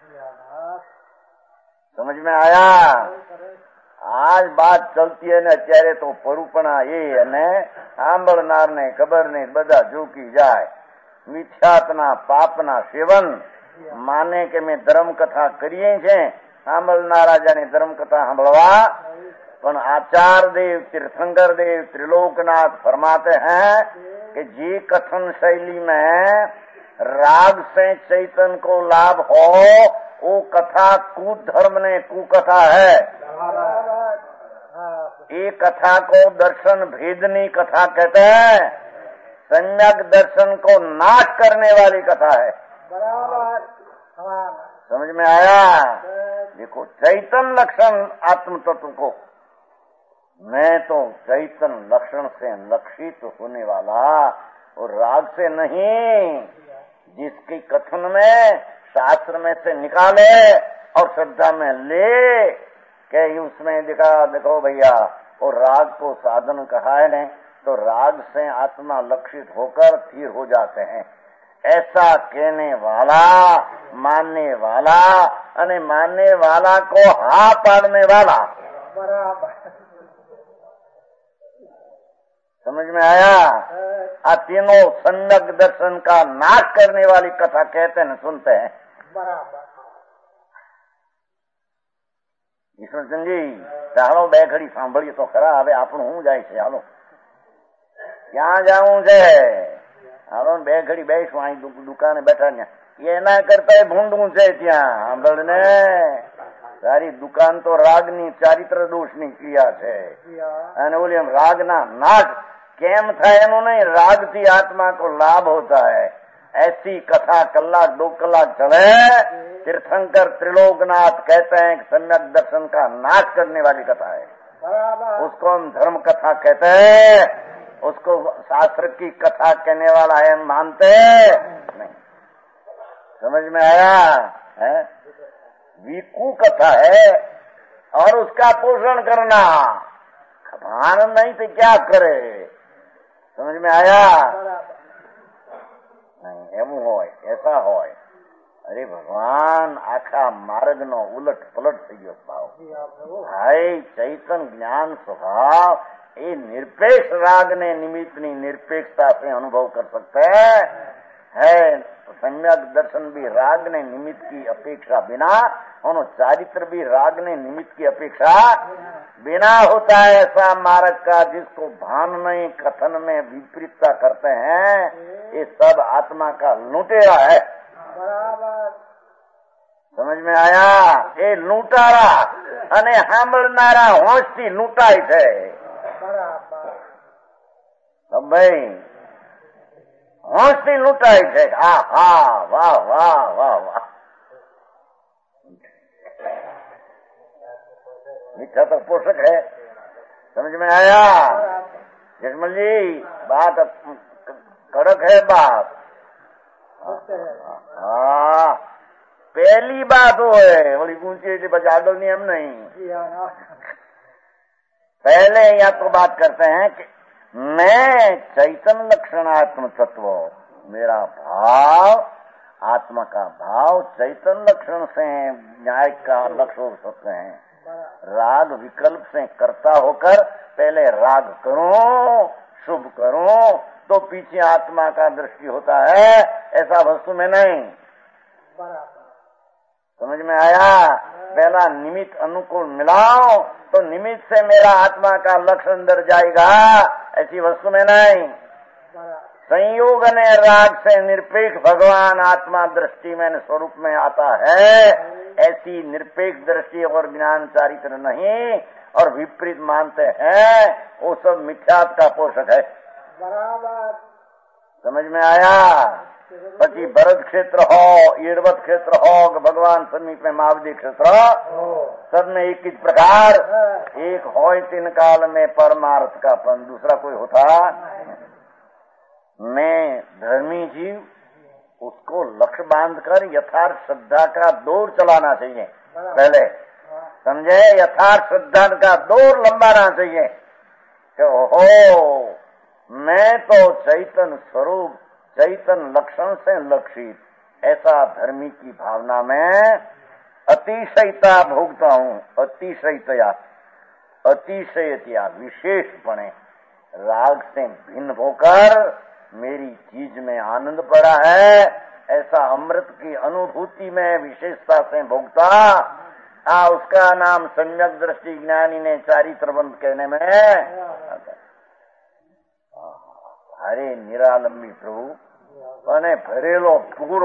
समझ में आया? आज बात चलती है ने અત્યારે તો પરુપણા એ અને સાંભળનારને ખબર નહીં, બધા ઝૂકી જાય। મિથ્યાતના પાપના સેવન માને કે મેં ધર્મ કથા કરીએ છે, સાંભળનારા જાણે ધર્મ કથા સાંભળવા, પણ आचार्य देव तीर्थंकर देव त्रिलोकनाथ फरमाते हैं कि जी कथन शैली में राग से चैतन्य को लाभ हो, वो कथा कुधर्म ने कुकथा है। ये कथा को दर्शन भेदनी कथा कहते हैं, सम्यक दर्शन को नाश करने वाली कथा है। समझ में आया? देखो, चैतन्य लक्षण आत्म तत्व को, मैं तो चैतन्य लक्षण से लक्षित होने वाला और राग से नहीं, जिसकी कथन में शास्त्र में से निकाले और श्रद्धा में ले के उसमें दिखा, देखो भैया वो राग को साधन कहा है ने, तो राग से आत्मा लक्षित होकर स्थिर हो जाते हैं। ऐसा कहने वाला, मानने वाला अने मानने वाला को हा पाड़ने वाला, समझ में आया? आ तीनों सम्यक दर्शन का नाश करने वाली कथा कहते हैं, सुनते हैं। ईश्वरचंद जी, ચાલો બે ઘડી સાંભળીએ તો ખરા, હવે આપણું શું જાય છે, હાલો ક્યાં જવું છે, હાલો બે ઘડી બેસું અહીં દુકાને બેઠા ને, એના કરતા ભૂંડવું છે ત્યાં સાંભળ ને, તારી દુકાન તો રાગની ચારિત્ર દોષની ક્રિયા છે, અને ઓલી એમ રાગના નાશ કેમ થાય એનું નહીં, राग થી आत्मा को लाभ होता है। ऐसी कथा कलाक दो कलाक चले, तीर्थंकर त्रिलोकनाथ कहते हैं कि सम्यक दर्शन का नाश करने वाली कथा है, उसको हम धर्म कथा कहते हैं, उसको शास्त्र की कथा कहने वाला है मानते नहीं। समझ में आया है? विकु कथा है और उसका पोषण करना, भान नहीं तो क्या करे। समझ में आया? नहीं एवं होय, ऐसा होय। अरे भगवान आखा मार्ग नो उलट पलट थी गयो भाव। भाई चैतन्य ज्ञान स्वभाव ये निरपेक्ष राग ने निमित्तनी निरपेक्षता से अनुभव कर सकते है। सम्यक दर्शन भी राग ने निमित्त की अपेक्षा बिना, और चारित्र भी राग ने निमित्त की अपेक्षा बिना होता है। ऐसा मार्ग का जिसको भान नहीं, कथन में विपरीतता करते हैं, ये सब आत्मा का लुटेरा है। समझ में आया? ये लूटारा अने सांभळनारा होशथी लूंटाय छे। भाई होशथी लूंटाय छे। हा हा वाह वाह वाह वाह, मीठा तो पोषक है। समझ में आया? जजमल जी बात कड़क है बात। हाँ, पहली बात वो है, बोली ऊंची बजा दो नियम नहीं। पहले यहाँ तो बात करते हैं कि मैं चैतन्य लक्षणात्म तत्व, मेरा भाव, आत्मा का भाव चैतन्य लक्षण से न्याय का लक्ष्य हो सकते हैं। राग विकल्प से करता होकर पहले राग करूं, शुभ करूं, तो पीछे आत्मा का दृष्टि होता है, ऐसा वस्तु में नहीं। समझ में आया? पहला निमित्त अनुकूल मिलाओ तो निमित्त से मेरा आत्मा का लक्ष्य अंदर जाएगा, ऐसी वस्तु में नहीं। संयोग ने राग से निरपेक्ष भगवान आत्मा दृष्टि में स्वरूप में आता है, ऐसी निरपेक्ष दृष्टि और ज्ञान चारित्र नहीं, और विपरीत मानते हैं, वो सब मिथ्यात्व का पोषक है। समझ में आया? પછી ભરત ક્ષેત્ર हो, ईरवत क्षेत्र हो, भगवान समीप में मावदी क्षेत्र, सब में एक ही प्रकार एक हो तीन काल में परमार्थ का पन दूसरा कोई होता। मैं धर्मी जीव उसको लक्ष्य बांधकर यथार्थ श्रद्धा का दौर चलाना चाहिए। पहले समझे, यथार्थ श्रद्धा का दौर लंबाना चाहिए कि हो मैं तो चैतन्य स्वरूप चैतन्य लक्षण से लक्षित, ऐसा धर्मी की भावना में अतिशयता भोगता हूँ। अतिशयतया अतिशयतया विशेषपणे राग से भिन्न होकर मेरी चीज में आनंद पड़ा है, ऐसा अमृत की अनुभूति में विशेषता से भोगता, आ उसका नाम सम्यक दृष्टि ज्ञानी ने चारित्रबंध कहने में। अरे निरालंबी प्रभु અને ભરેલો પૂરો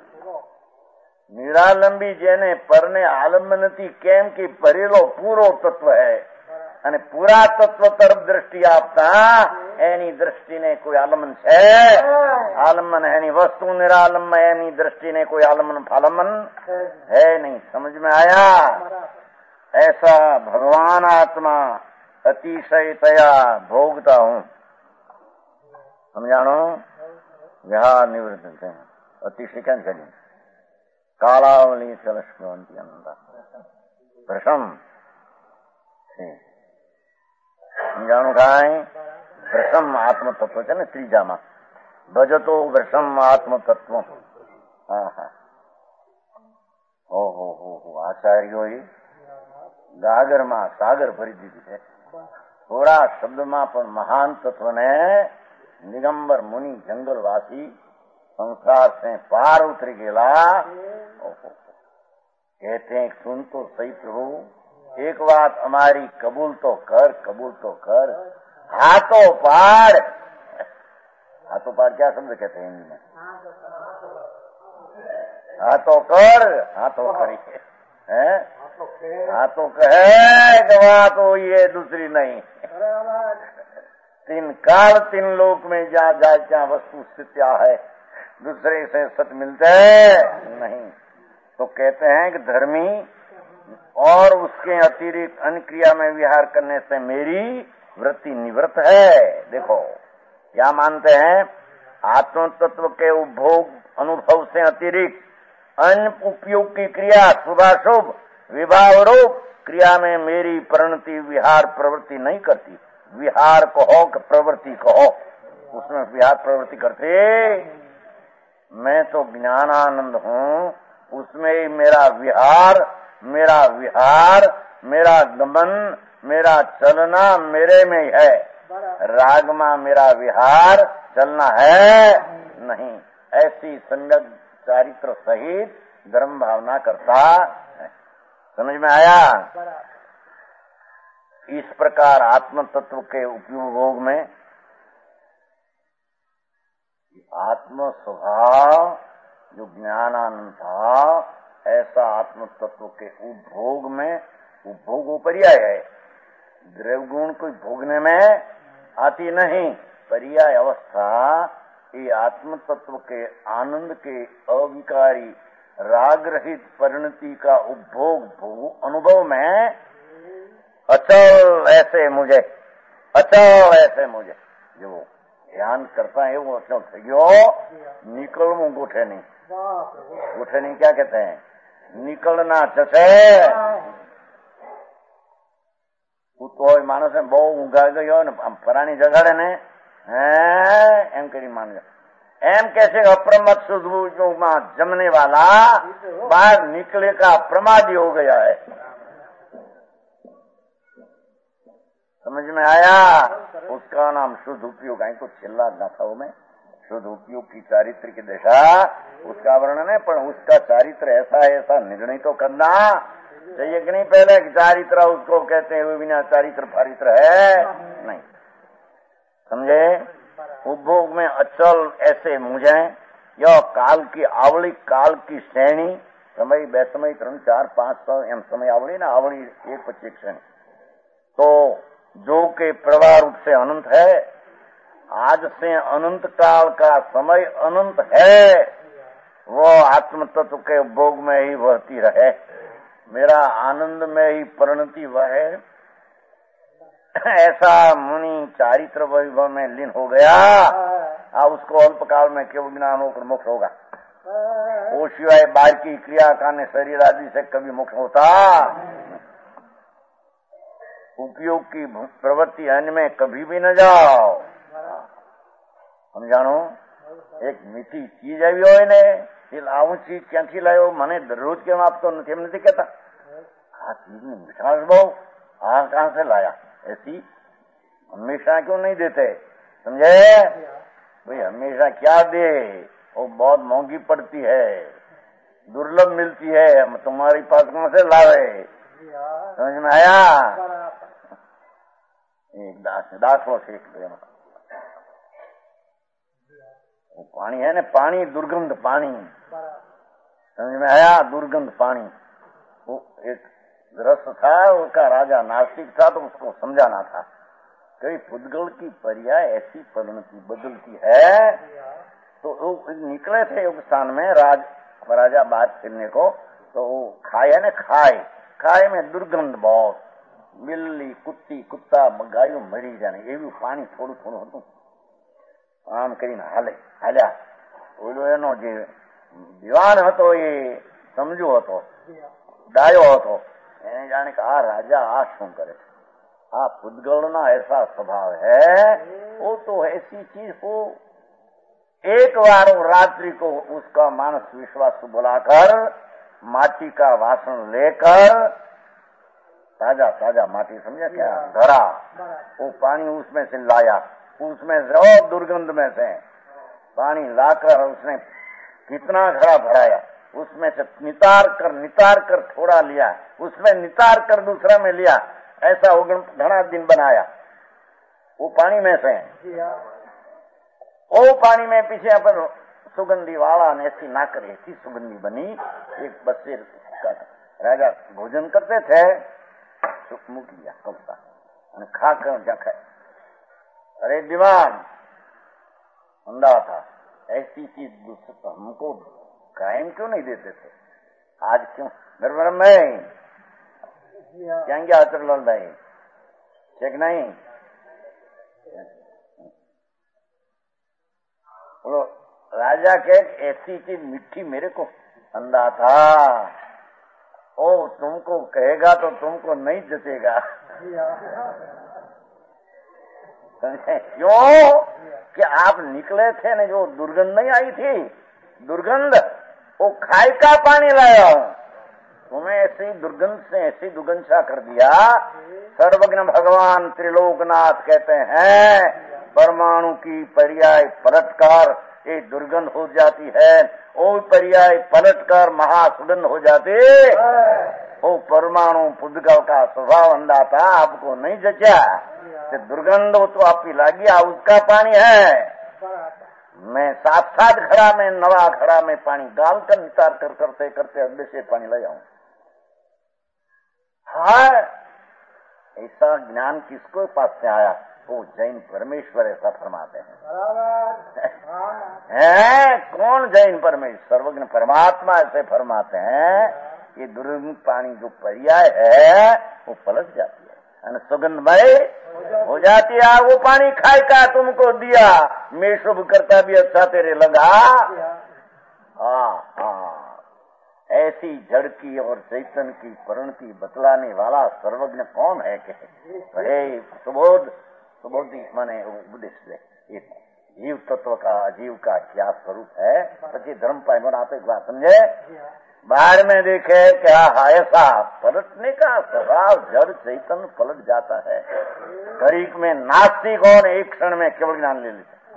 નિરાલંબી જેને પરને આલંબ નથી, કેમ કે ભરેલો પૂરો તત્વ હૈ અને પૂરા તત્વ તરફ દ્રષ્ટિ આપતા એની દ્રષ્ટિને કોઈ આલંબન છે? આલંબન એની વસ્તુ નિરાલંબ એની દ્રષ્ટિને કોઈ આલંબન ફાલંબન है नहीं। समझ में आया? ऐसा भगवान आत्मा अतिशयतया भोगता हूँ। समझानो विहार निवृत्त है अतिशय क्या करें कालावली चलस्वंती आनंद प्रशम समझाणु काय प्रशम आत्म तत्व है ने त्रीजा में भजतो प्रशम आत्म तत्व। हाँ हाँ हो हो हो हो आचार्यो गागर में सागर भरी दीधी है। थोड़ा शब्द में पण महान तत्व ने निगंबर मुनि जंगलवासी संसार से पार उतरी गेला। कहते हैं सुन तो सही प्रभु, एक बात हमारी कबूल तो कर, कबूल तो कर। हाथों पार, हाथों पार क्या शब्द कहते हैं हिंदी में? हाथों कर, हाथों करी है, हाथों कहे गवा तो ये दूसरी नहीं। तीन काल तीन लोक में जा जाए क्या वस्तु स्थित्या है, दूसरे से सत मिलते नहीं। तो कहते हैं कि धर्मी और उसके अतिरिक्त अन्य क्रिया में विहार करने से मेरी वृत्ति निवृत्त है। देखो क्या मानते हैं, आत्म तत्व के उपभोग अनुभव से अतिरिक्त अन्य उपयोग की क्रिया शुभाशुभ विभाव रूप क्रिया में मेरी परिणति विहार प्रवृत्ति नहीं करती। विहार कहो कि प्रवृत्ति कहो, उसमें विहार प्रवृत्ति करते। मैं तो ज्ञानानंद हूँ, उसमें ही मेरा विहार मेरा विहार मेरा गमन मेरा चलना मेरे में ही है। राग में मेरा विहार चलना है नहीं। ऐसी सम्यक चारित्र सहित धर्म भावना करता है। समझ में आया? इस प्रकार आत्म तत्व के उपयोग में आत्म स्वभाव जो ज्ञानानंद था, ऐसा आत्म तत्व के उपभोग में उपभोग पर्याय है। द्रव्य गुण को भोगने में आती नहीं। पर्याय अवस्था ये आत्म तत्व के आनंद के अविकारी राग रहित परिणति का उपभोग भोग अनुभव में अचल ऐसे मुझे अचल ऐसे मुझे जो ध्यान करता है वो अचल थे गयो। निकलू गोठे नहीं, गोठे नहीं क्या कहते हैं, निकलना चसे तो मानस ने बहु ઊંઘા ગયો ને ફરાણી જગાડે ને એમ કરી માન એમ कैसे अप्रमत सुधू में जमने वाला बाहर निकले का प्रमादी हो गया है। समझ में आया? उसका नाम शुद्ध उपयोग है। तो छिल्ला गाथाओं में शुद्ध उपयोग की चारित्र की दशा उसका वर्णन है, पर उसका चारित्र ऐसा ऐसा निर्णय तो करना चाहिए कि नहीं पहले कि चारित्र उसको कहते हैं, वो बिना चारित्र फारित्र है नहीं। समझे? उपभोग में अचल ऐसे मुझे यह काल की आवड़ी काल की श्रेणी समय बे समय त्रण चार पांच सौ एम समय आवड़ी ना आवड़ी एक पच्चीस श्रेणी तो जो के प्रवाह रूप से अनंत है। आज से अनंत काल का समय अनंत है, वो आत्म तत्व के भोग में ही बहती रहे, मेरा आनंद में ही परिणति वहे। ऐसा मुनि चारित्र वैभव में लीन हो गया, अब उसको अल्प काल में केवल ज्ञान होकर मोक्ष होगा। वो सिवाय बाहर की क्रिया करने शरीर आदि से कभी मोक्ष होता? उपयोग की प्रवृत्ति अन्य में कभी भी न जाओ। हम जानो एक मीठी चीज आई हो ने आવું चीज ક્યાંથી લાયો? મને દરરોજ કેમ આપતો નથી? એમ નથી કહેતા આ ચીજની મીઠાશ બહુ, આ कहां से लाया? ऐसी हमेशा क्यों नहीं देते? समझे भाई, हमेशा क्या दे, वो बहुत महंगी पड़ती है, दुर्लभ मिलती है, हम तुम्हारी पास कहां से लावे? समझ में आया? एक दास दाखलो से वो पानी है ना, पानी दुर्गंध पानी, समझ में आया? दुर्गंध पानी। वो एक ग्रस्त था, उसका राजा नास्तिक था, तो उसको समझाना था कई पुद्गल की पर्याय ऐसी परिणति बदलती है। तो वो निकले थे एक स्थान में राज राजा बात फिरने को, तो वो खाए है ना, खाए खाए में दुर्गंध बहुत, बिल्ली कुत्ती कुत्ता गायों मरी जाने एवं पानी थोड़ું થોડું હતું। આમ કરીને હાલે હાલ્યા ઓલો એનો જે દિવાન હતો એ સમજુ હતો, ડાયો હતો, એને જાણે કે આ રાજા આ શું કરે છે, આ પુદ્ગલના ऐसा स्वभाव है, वो तो ऐसी चीज हो। एक बार रात्रि को उसका मानस विश्वास बुलाकर माटी का वासन लेकर, ताजा ताजा माटी समझा क्या, धरा, वो पानी उसमें से लाया, उसमें से और दुर्गंध में से पानी लाकर उसने कितना घड़ा भराया, उसमें से नितार कर नितार कर थोड़ा लिया, उसमें नितार कर दूसरा में लिया, ऐसा वो घना दिन बनाया। वो पानी में से वो पानी में पीछे अपन सुगंधी वाला ने ऐसी ना करे, ऐसी सुगंधी बनी। एक बच्चे राजा भोजन करते थे, मुक लिया कबता खा कर जा खाए। अरे दीवान अंधा था, ऐसी चीज दूसरे हमको कायम क्यों नहीं देते थे? आज क्यों घर में क्या क्या आचरण भाई ठीक नहीं? बोलो राजा के ऐसी चीज मीठी मेरे को अंधा था, ओ तुमको कहेगा तो तुमको नहीं जचेगा। क्यों कि आप निकले थे ना, जो दुर्गंध नहीं आई थी, दुर्गंध वो खाई का पानी लाया हूं, तुम्हें ऐसी दुर्गंध से ऐसी दुर्गंधा कर दिया। सर्वज्ञ भगवान त्रिलोकनाथ कहते हैं, परमाणु की पर्याय पलटकर ये दुर्गंध हो जाती है, वो पर्याय पलटकर महासुगंध हो जाती। वो परमाणु पुद्गल का स्वभाव अंधा था, आपको नहीं जचा कि दुर्गंध तो आपकी लागी, उसका पानी है। मैं साथ साथ घड़ा में नवा घड़ा में पानी डाल कर नितार कर करते करते अड्डे से पानी ले जाऊं। हाँ, ऐसा ज्ञान किसको पास से आया? वो जैन परमेश्वर ऐसा फरमाते हैं। हैं कौन जैन परमेश्वर? सर्वज्ञ परमात्मा ऐसे फरमाते हैं, ये दुर्गंध पानी जो पर्याय है वो पलट जाती है, सुगंधमय हो जाती है। वो पानी खाए का तुमको दिया, मैं शुभ करता भी अच्छा तेरे लगा। हाँ हाँ, ऐसी जड़ की और चैतन्य की परिणति बतलाने वाला सर्वज्ञ कौन है? के अरे सुबोध सुबोधी माने उपदेश दे, जीव तत्व का अजीव का क्या स्वरूप है। પછી धर्म पाइमन आप एक बात समझे, बाहर में देखे क्या ऐसा पलटने का स्वभाव, जड़ चैतन्य पलट जाता है। गरीब में नास्तिक और एक क्षण में केवल ज्ञान ले लेते।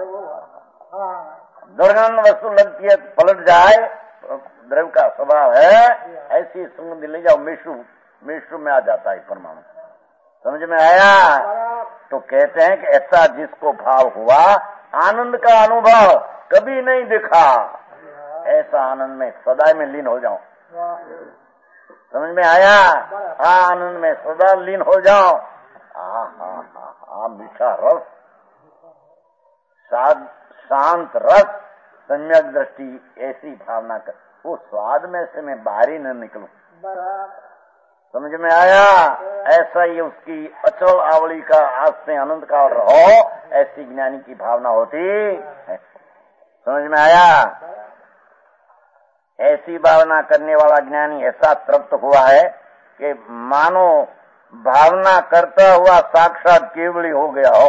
दुर्गंध वस्तु लगती है पलट जाए, द्रव्य का स्वभाव है। ऐसी सुगंध ले जाओ, मिश्रु मिश्रु में आ जाता है परमाणु। समझ में आया? तो कहते हैं कि ऐसा जिसको भाव हुआ, आनंद का अनुभव कभी नहीं दिखा, ऐसा आनंद में सदा में लीन हो जाओ। समझ में आया? आनंद में सदा लीन हो जाओ। आ हा हा हा मीठा रस, शांत रस सम्यक दृष्टि, ऐसी भावना कर, वो स्वाद में से मैं बाहर ही न निकलूं। समझ में आया? ऐसा ही उसकी अचल आवली का आज से अनंत काल रहो, ऐसी ज्ञानी की भावना होती है। समझ में आया? ऐसी भावना करने वाला ज्ञानी ऐसा तृप्त हुआ है कि मानो भावना करता हुआ साक्षात केवली हो गया हो।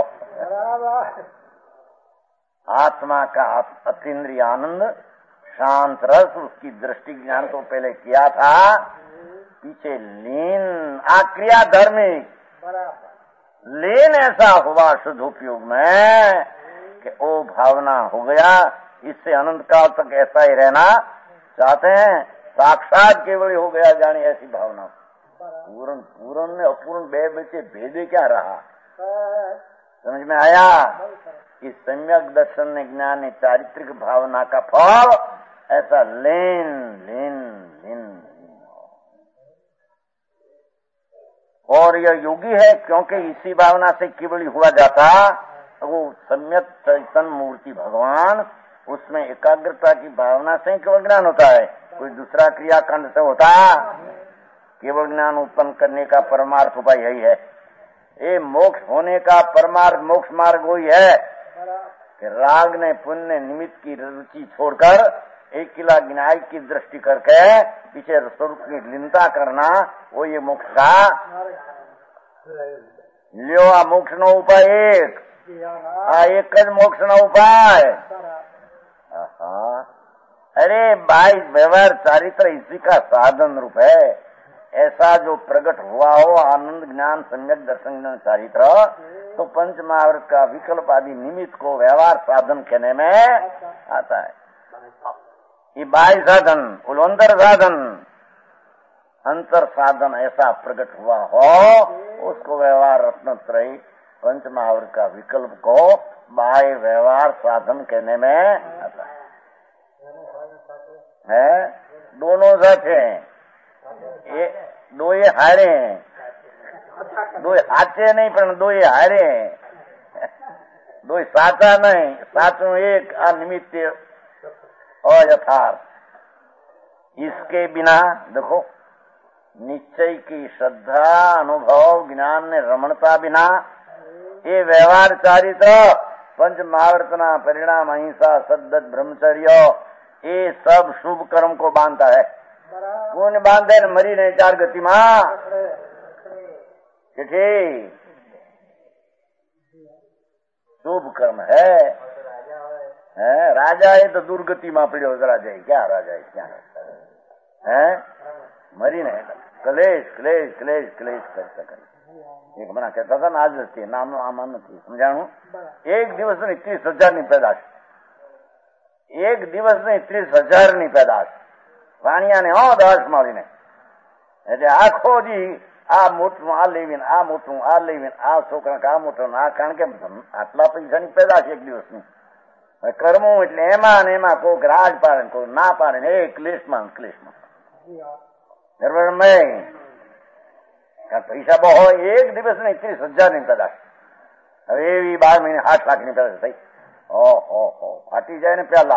आत्मा का अतीन्द्रिय आनंद, शांत रस, उसकी दृष्टि ज्ञान तो पहले किया था, पीछे लीन आक्रिया धर्मिक लीन ऐसा हुआ शुद्ध उपयोग में कि वो भावना हो गया। इससे अनंत काल तक ऐसा ही रहना चाहते हैं, साक्षात केवल हो गया जाने, ऐसी भावना। पूर्ण पूर्ण ने अपूर्ण बे बचे भेदे क्या रहा? समझ में आया? इस सम्यक दर्शन ने ज्ञान ने चारित्रिक भावना का फल ऐसा लीन लीन लीन, और यह योगी है क्योंकि इसी भावना से केवल हुआ जाता। वो सम्यक चैतन्य मूर्ति भगवान, उसमें एकाग्रता की भावना से केवल ज्ञान होता है, कोई दूसरा क्रियाकांड से होता। केवल ज्ञान उत्पन्न करने का परमार्थ उपाय यही है। ये मोक्ष होने का परमार्थ मोक्ष मार्ग वही है कि राग ने पुण्य निमित्त की रुचि छोड़कर एक किला न्याय की दृष्टि करके पीछे स्वरूप की लीनता करना, वो ये मोक्ष का लियो। आ मोक्ष नो उपाय एक आ एक ज मोक्ष नो उपाय। अरे भाई, व्यवहार चारित्र इसी का साधन रूप है। ऐसा जो प्रकट हुआ हो आनंद ज्ञान सम्यक दर्शन ज्ञान चारित्र, तो पंच महावृत का विकल्प आदि निमित्त को व्यवहार साधन कहने में आता है। ये बाह्य साधन, उलंतर साधन, अंतर साधन ऐसा प्रकट हुआ हो, उसको व्यवहार रत्नत्रयी पंच महावृत का विकल्प को बाह्य व्यवहार साधन कहने में आता है। दोनों साथ हैं, ये दो ये हारे हैं, दो हाथे नहीं पर दो ये हारे हैं, दो साचा नहीं, साचो एक अनिमित्त और यथार्थ। इसके बिना देखो निश्चय की श्रद्धा अनुभव ज्ञान ने रमणता बिना ये व्यवहार चारित्र पंच महावर्तना परिणाम अहिंसा सद्दत ब्रह्मचर्य ये सब शुभ कर्म को बांधता है। कौन बांधे न मरी नहीं चार गति मां चिठी शुभ कर्म है, है? राजा है तो दुर्गति मां पड़ो राजा है क्या? राजा है क्या है? मरी नहीं क्लेश क्लेश क्लेश क्लेश करता कर। एक मना कहता था ना, आज रस्ती नाम आमान नहीं समझाणु। एक दिवस ने तीस हजार ની પેદાશ, એક દિવસ ને ત્રીસ હજાર ની પેદાશ વાણિયાને હો દસ મળીને, એટલે આખો દી આ મોટું આ લેવીને આ મોટું આ લેવીને આ છોકરા આ મોટું આ, કારણ કે આટલા પૈસાની પેદાશ એક દિવસની કર્મો એટલે એમાં ને એમાં કોઈક રાજ પાડે કોઈ ના પાડે ને એ ક્લેશમાં ક્લેશમાં બરાબર મેં પૈસા બહુ એક દિવસ ને ત્રીસ હજાર ની પેદાશ। હવે એવી બાર મહિને આઠ લાખ ની પેદાશ થઈ। ઓહો ફાટી જાય ને પેલા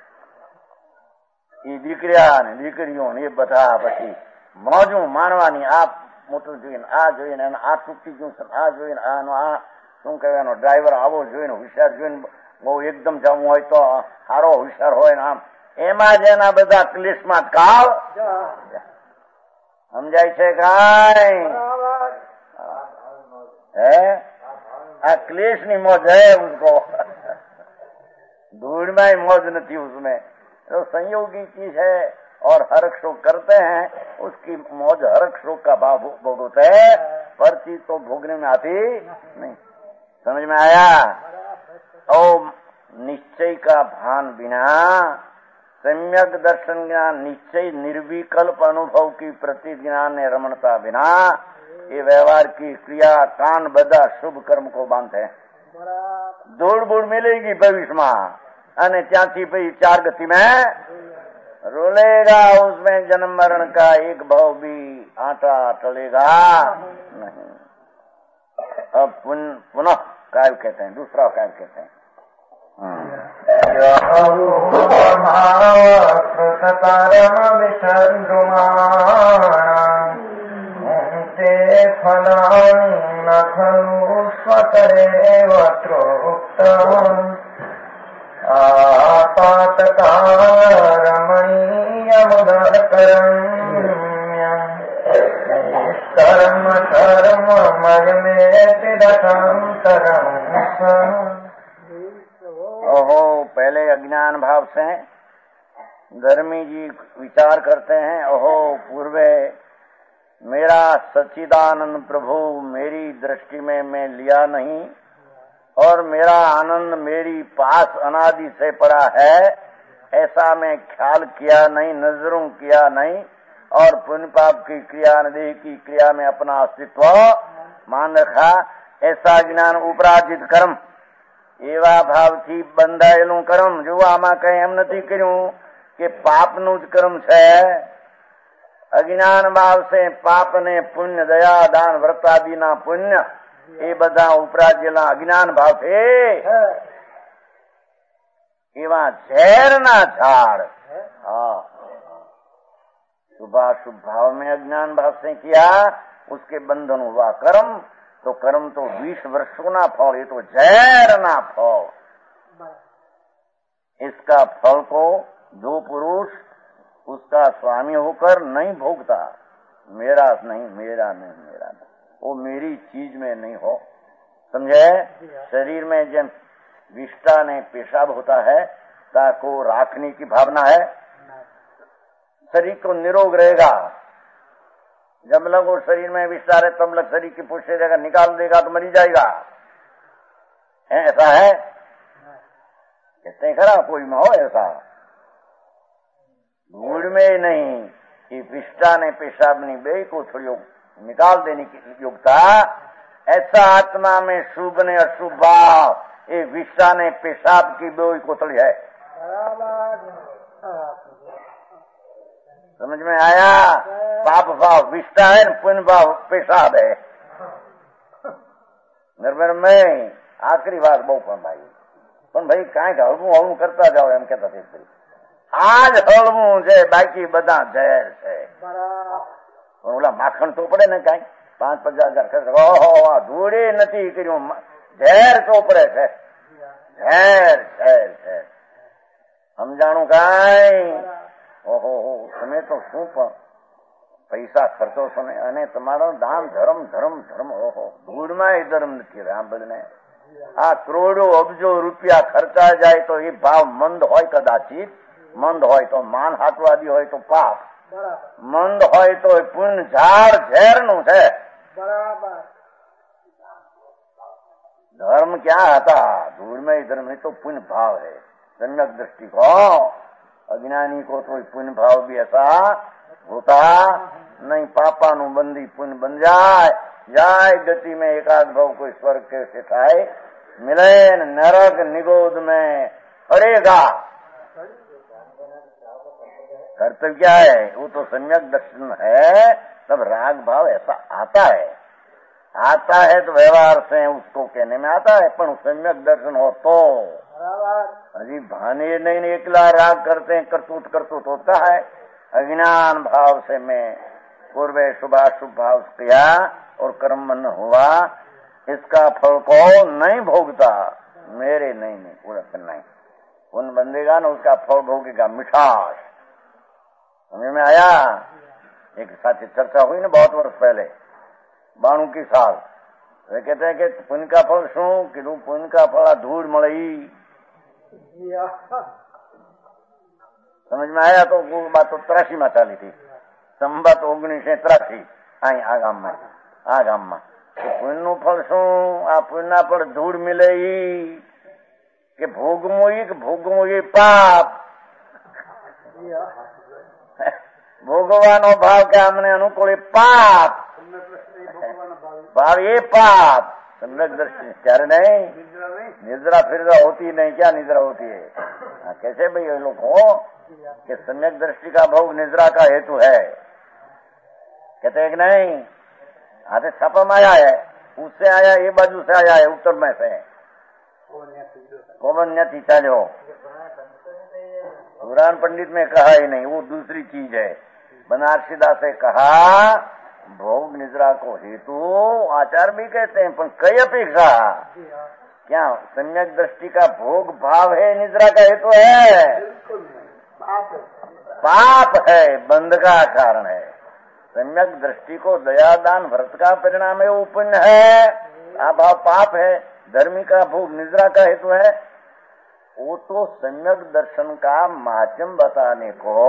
એ દીકરીયા ને દીકરીઓ ને એ બધા પછી મોજું માણવાની, આ મોટું જોઈને આ જોઈને આ તૂટી ગયું છે આ જોઈને આનો આ શું કહેવાનો ડ્રાઈવર આવો જોઈને હોશિયાર જોઈને બહુ એકદમ જવું હોય તો સારો હોશિયાર હોય ને આમ એમાં જ એના બધા ક્લેશમાં કાળ સમજાય છે કાંઈ? હે आ क्लेश नहीं मौज है उसको, धूल में मौज नहीं उसमें। तो संयोगी चीज है और हर्ष शोक करते हैं, उसकी मौज हर्ष शोक का भाव भोगते है, पर चीज तो भोगने में आती नहीं। समझ में आया? और निश्चय का भान बिना सम्यक दर्शन ज्ञान निश्चय निर्विकल्प अनुभव की प्रति ज्ञान ने रमणता बिना ये व्यवहार की क्रिया कान बदा शुभ कर्म को बांधे दौड़ बूढ़ मिलेगी भविष्य में, अने त्याथी भाई चार गति में रोलेगा, उसमें जन्म मरण का एक भाव भी आटा टलेगा नहीं। अब पुन, पुनः काय कहते हैं, दूसरा काय कहते हैं, कृतकर्म विषन्दुमाते फलानि न खलु स्वतरेव प्रोक्तम् आपातकारमणीयमुदकरण्यम् कर्म कर्ममयमेति दशान्तरम्। ओहो, पहले अज्ञान भाव से धर्मी जी विचार करते हैं, ओहो पूर्वे मेरा सच्चिदानंद प्रभु मेरी दृष्टि में मैं लिया नहीं और मेरा आनंद मेरी पास अनादि से पड़ा है, ऐसा मैं ख्याल किया नहीं, नजरों किया नहीं और पुण्य पाप की क्रिया देह की क्रिया में अपना अस्तित्व मान रखा। ऐसा ज्ञान उपराजित कर्म एवा भावથી બંધાયેલું કર્મ જો આમાં કઈ એમ નથી કર્યું કે પાપનું જ કર્મ છે। અજ્ઞાન ભાવ से પાપ ને પુણ્ય દયા દાન વ્રત આદિના પુણ્ય એ બધા ઉપરાજેલા અજ્ઞાન ભાવથી એવા ઝેરના ઝાડ। हाँ, शुभाशुभ भाव में अज्ञान भाव से किया उसके बंधन हुआ कर्म, तो कर्म तो बीस वर्षों ना फल, ये तो जहर ना फल। इसका फल को जो पुरुष उसका स्वामी होकर नहीं भोगता, मेरा नहीं मेरा नहीं मेरा नहीं, वो मेरी चीज में नहीं हो, समझे। शरीर में जब विष्टा ने पेशाब होता है ताको राखने की भावना है, शरीर को निरोग रहेगा। जब लग वो शरीर में विष्टा रहे तब लग शरीर की पुष्टि रहेगा, निकाल देगा तो मरी जाएगा, है ऐसा है कहते हैं खरा कोई में हो ऐसा। धूल में ही नहीं कि विष्टा ने पेशाब नहीं बे को थोड़ी निकाल देने की योग्यता, ऐसा आत्मा में शुभ ने अशुभ भाव ये विष्टा ने पेशाब की दो कोथड़ी है। समझ में आया। पाप भाव विष्टा है, पुण्य भाव पेशाब है। निर्भर में आखिरी बात बहु पण भाई पण भाई कांई हळવું હળવું करता जाओ एम कहता थे। आज હળવું છે બાકી બધા ઝેર છે। ઓલા માખણ તો પડે ને કાંઈ પાંચ પચાસ હજાર ખર્ચ, ઓહો ધૂળે નથી કર્યું, ઝેર તો પડે છે, ઝેર ઝેર ઝેર સમજાણું કાંઈ। ઓહો હો તમે તો શું પણ પૈસા ખર્ચો છો ને અને તમારો દાન ધર્મ ધર્મ ધર્મ ઓહો ધૂળમાં એ ધર્મ નથી રામ બદને। આ કરોડો અબજો રૂપિયા ખર્ચા જાય તો એ ભાવ મંદ હોય, કદાચિત મંદ હોય તો માન હાટવાદી હોય તો પાપ, મંદ હોય તો પુણ્ય ઝાડ ઝેરનું છે। धर्म क्या आता धूल में ही धर्म नहीं तो पुण्य भाव है। सम्यक दृष्टि को अज्ञानी को तो पुण्य भाव भी ऐसा होता नहीं, पापा नु बंदी पुण्य बन जाए, जाए गति में एकाद भाव कोई स्वर्ग के सिखाए मिले नरक निगोद में पड़ेगा। कर्तव्य क्या है वो तो सम्यक दर्शन है, तब राग भाव ऐसा आता है, आता है तो व्यवहार से उसको कहने में आता है, पर सम्यक दर्शन हो तो अजी भाने नहीं एकला राग करते हैं, करतूत करतूत होता है। अज्ञान भाव से मैं पूर्व शुभाशुभ भाव किया और कर्म मन हुआ, इसका फल को नहीं भोगता, मेरे नहीं नहीं पूरा नहीं, उन बंदेगा ना उसका फल भोगेगा मिठास। समझ में आया। एक साथ चर्चा हुई ना बहुत वर्ष पहले बाणु की साल, वे कहते हैं कि पुण्य का फल शू कि पुण्य का फल धूल मળી। समझ में आया। तो वो बात तो ત્રાસી में चाली थी, संबत ઓગણીસો ત્રાસી आई आ गाम में आ गाम में पुण्य નું ફળ શું, આ પુણ્યના ફળ ધૂળ મિલે કે ભોગવું ઈ કે ભોગવું એ પાપ। ભોગવાનો ભાવ કે અમને અનુકૂળ એ પાપ, भाव ये पाप। सम्यक दृष्टि क्या नहीं, निद्रा फिर होती नहीं, क्या निद्रा होती है। आ, कैसे भाई ये लोग हो कि सम्यक दृष्टि का भोग निद्रा का हेतु है, कहते हैं कि नहीं। आते छापा में आया है, उससे आया ये बाजू से आया है उत्तर में से, पवन न्यति चालो। पुराण पंडित में कहा ही नहीं, वो दूसरी चीज है। बनारसी दास ने कहा भोग निद्रा को हेतु आचार भी कहते हैं, पर कई अपेक्षा क्या सम्यक दृष्टि का भोग भाव है, निद्रा का हेतु है, पाप है, बंध का कारण है। सम्यक दृष्टि को दयादान व्रत का परिणाम है, वो पुण्य है, अभाव पाप है। धर्मी का भोग निद्रा का हेतु है, वो तो सम्यक दर्शन का माध्यम बताने को,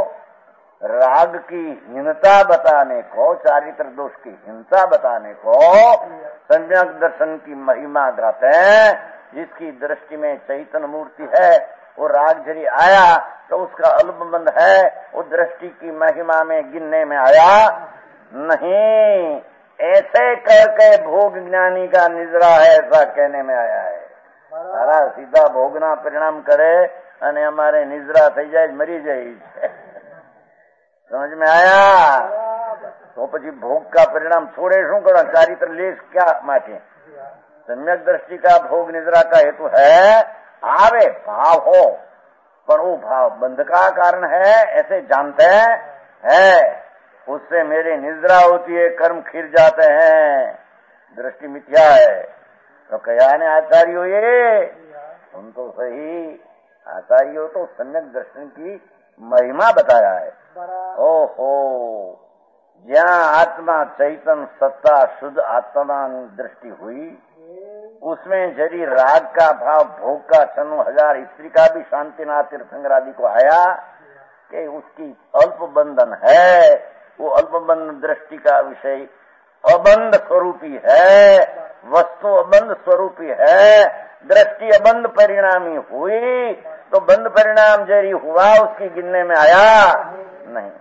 राग की हीनता बताने को, चारित्र दोष की हिंसा बताने को सम्यक दर्शन की महिमा गाते हैं। जिसकी दृष्टि में चैतन्य मूर्ति है, वो राग जरी आया तो उसका अल्पबंध है, वो दृष्टि की महिमा में गिनने में आया नहीं। ऐसे करके भोग ज्ञानी का निद्रा है, ऐसा कहने में आया है। सारा सीधा भोगना परिणाम करे અને અમારે નિદ્રા થઈ જાય, મરી જાય। समझ में आया? तो પછી भोग का परिणाम छोड़े શું કરો? चारित्र लेश क्या माटे? सम्यक दृष्टि का भोग निद्रा का हेतु है, आवे भाव हो, पर वो भाव बंध का कारण है, ऐसे जानते हैं। उससे मेरी निद्रा होती है, कर्म खिर जाते हैं, दृष्टि मिथ्या है। तो कया ने आचार्यों, ये तुम तो सही आचार्यों तो सम्यक दर्शन की महिमा बताया है। ओहो, जहाँ आत्मा चैतन्य सत्ता शुद्ध आत्मा दृष्टि हुई, उसमें जरी राग का भाव, भोग का छनु हजार स्त्री का भी शांतिनाथ तीर्थंकर आदि को आया कि उसकी अल्प बंधन है, वो अल्पबंध दृष्टि का विषय अबंध स्वरूपी है, वस्तु अबंध स्वरूपी है, दृष्टि अबंध परिणामी हुई, तो बंध परिणाम जरी हुआ उसकी गिनने में आया नहीं।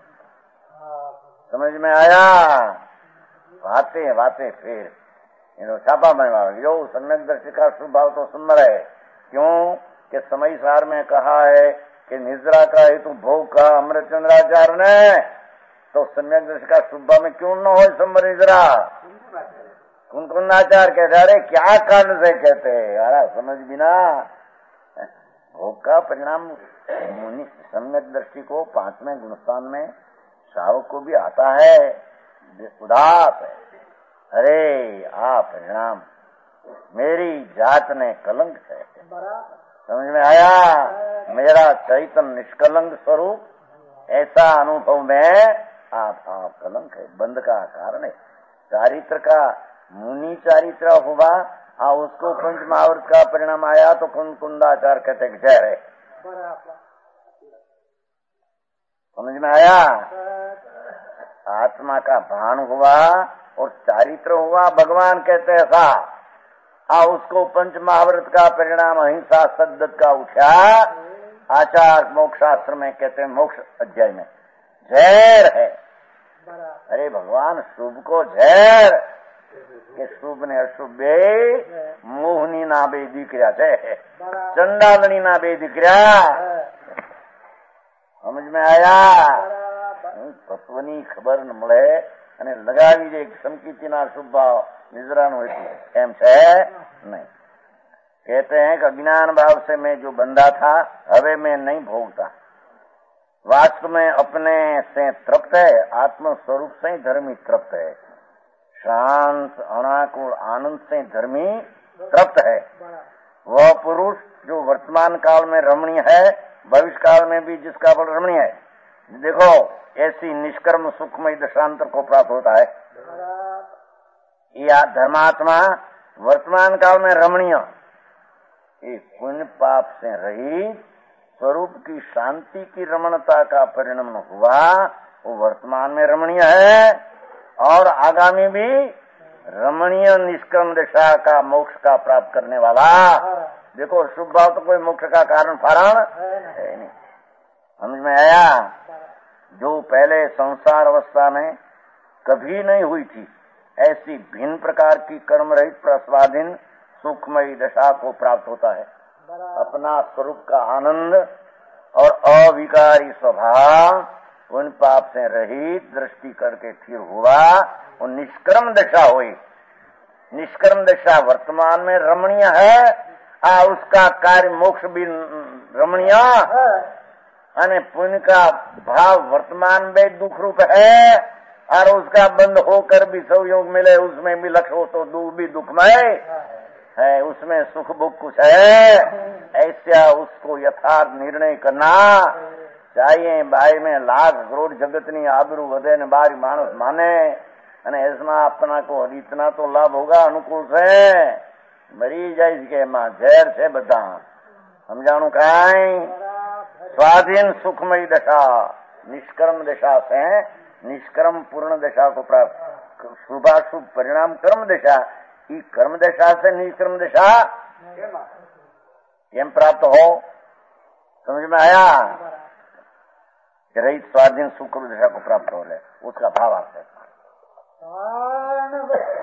समझ में आया? बातें बातें फिर छापा बनवा जो सम्यक दृष्टि का स्वभाव तो सुंदर है। क्यों कि समय सार में कहा है कि निद्रा का हेतु भोग का अमृतचंद्राचार्य ने, तो सम्यक दृष्टि का स्वभाव में क्यों न हो संबर निद्रा? कुंकुंदाचार्य कहते अरे क्या कारण से कहते हैं, अरे समझ बिना भोग का परिणाम मुनि सम्यक दृष्टि को पांचवें गुणस्थान में श्रावक को भी आता है, उदास है। अरे आ परिणाम मेरी जात ने कलंक है, समझ में आया? मेरा चैतन्य निष्कलंक स्वरूप ऐसा अनुभव में आप आप कलंक है, बंध का कारण है। चारित्र का मुनि चारित्र हुआ, आ उसको पंच महावृत का परिणाम आया, तो कुंकुंदाचार्य कहते जय है। समझ में आया? आत्मा का भान हुआ और चारित्र हुआ, भगवान कहते ऐसा, आ उसको पंच महावृत का परिणाम अहिंसा सद्गत का उठा, आचार मोक्षास्त्र में कहते हैं, मोक्ष अध्याय में झैर है। अरे भगवान शुभ को झैर के शुभ ने अशुभ मोहनी ना बे દીકરા છે, ચંડાલની ના બે દીકરા। સમજ में आया? તત્વની ખબર ન મળે અને લગાવી દે સંકીર્તિના શુભ ભાવ નિદ્રાનો હેતુ એમ છે नहीं। कहते हैं कि अज्ञान भाव से मैं जो बंधा था, हवे मैं नहीं भोगता, वास्तव में अपने से तृप्त है, आत्म स्वरूप से धर्मी तृप्त है, शांत अनाकुल आनंद से धर्मी तृप्त है। वह पुरुष जो वर्तमान काल में रमणीय है, भविष्य काल में भी जिसका बल रमणीय है। देखो ऐसी निष्कर्म सुखमय दशांतर को प्राप्त होता है। यह धर्मात्मा वर्तमान काल में रमणीय, एक पुण्य पाप से रहित स्वरूप की शांति की रमणता का परिणाम हुआ, वो वर्तमान में रमणीय है और आगामी भी रमणीय निष्कर्म दशा का मोक्ष का प्राप्त करने वाला। देखो शुभ भाव तो कोई मोक्ष का कारण फारण है नहीं। समझ में आया? जो पहले संसार अवस्था में कभी नहीं हुई थी, ऐसी भिन्न प्रकार की कर्म रहित प्रस्वाधीन सुखमयी दशा को प्राप्त होता है। अपना स्वरूप का आनंद और अविकारी स्वभाव उन पाप से रहित दृष्टि करके फिर हुआ, वो निष्कर्म दशा हुई। निष्कर्म दशा वर्तमान में रमणीय है आ उसका कार्य मोक्ष भी रमणीय अने पुण्य का भाव वर्तमान में दुख रूप है और उसका बंद होकर भी सहयोग मिले उसमें भी लक्ष्य हो तो दु भी दुखमय है, उसमें सुख भुख कुछ है, ऐसा उसको यथार्थ निर्णय करना चाहिए। भाई में लाख करोड़ जगतनी आबरू વધે ने बारी मानस माने અને इसमें अपना को इतना तो लाभ होगा अनुकूल से मरी जाए के मां झेर से बता समझाणु काई स्वाधीन सुखमयी दशा निष्कर्म दशा से निष्कर्म पूर्ण दशा को प्राप्त शुभाशुभ परिणाम कर्म दशा ई कर्म दशा से निष्कर्म दशा केम प्राप्त हो समझ में आया? रहित स्वाधीन सुख दशा को प्राप्त हो ले उसका भाव आपसे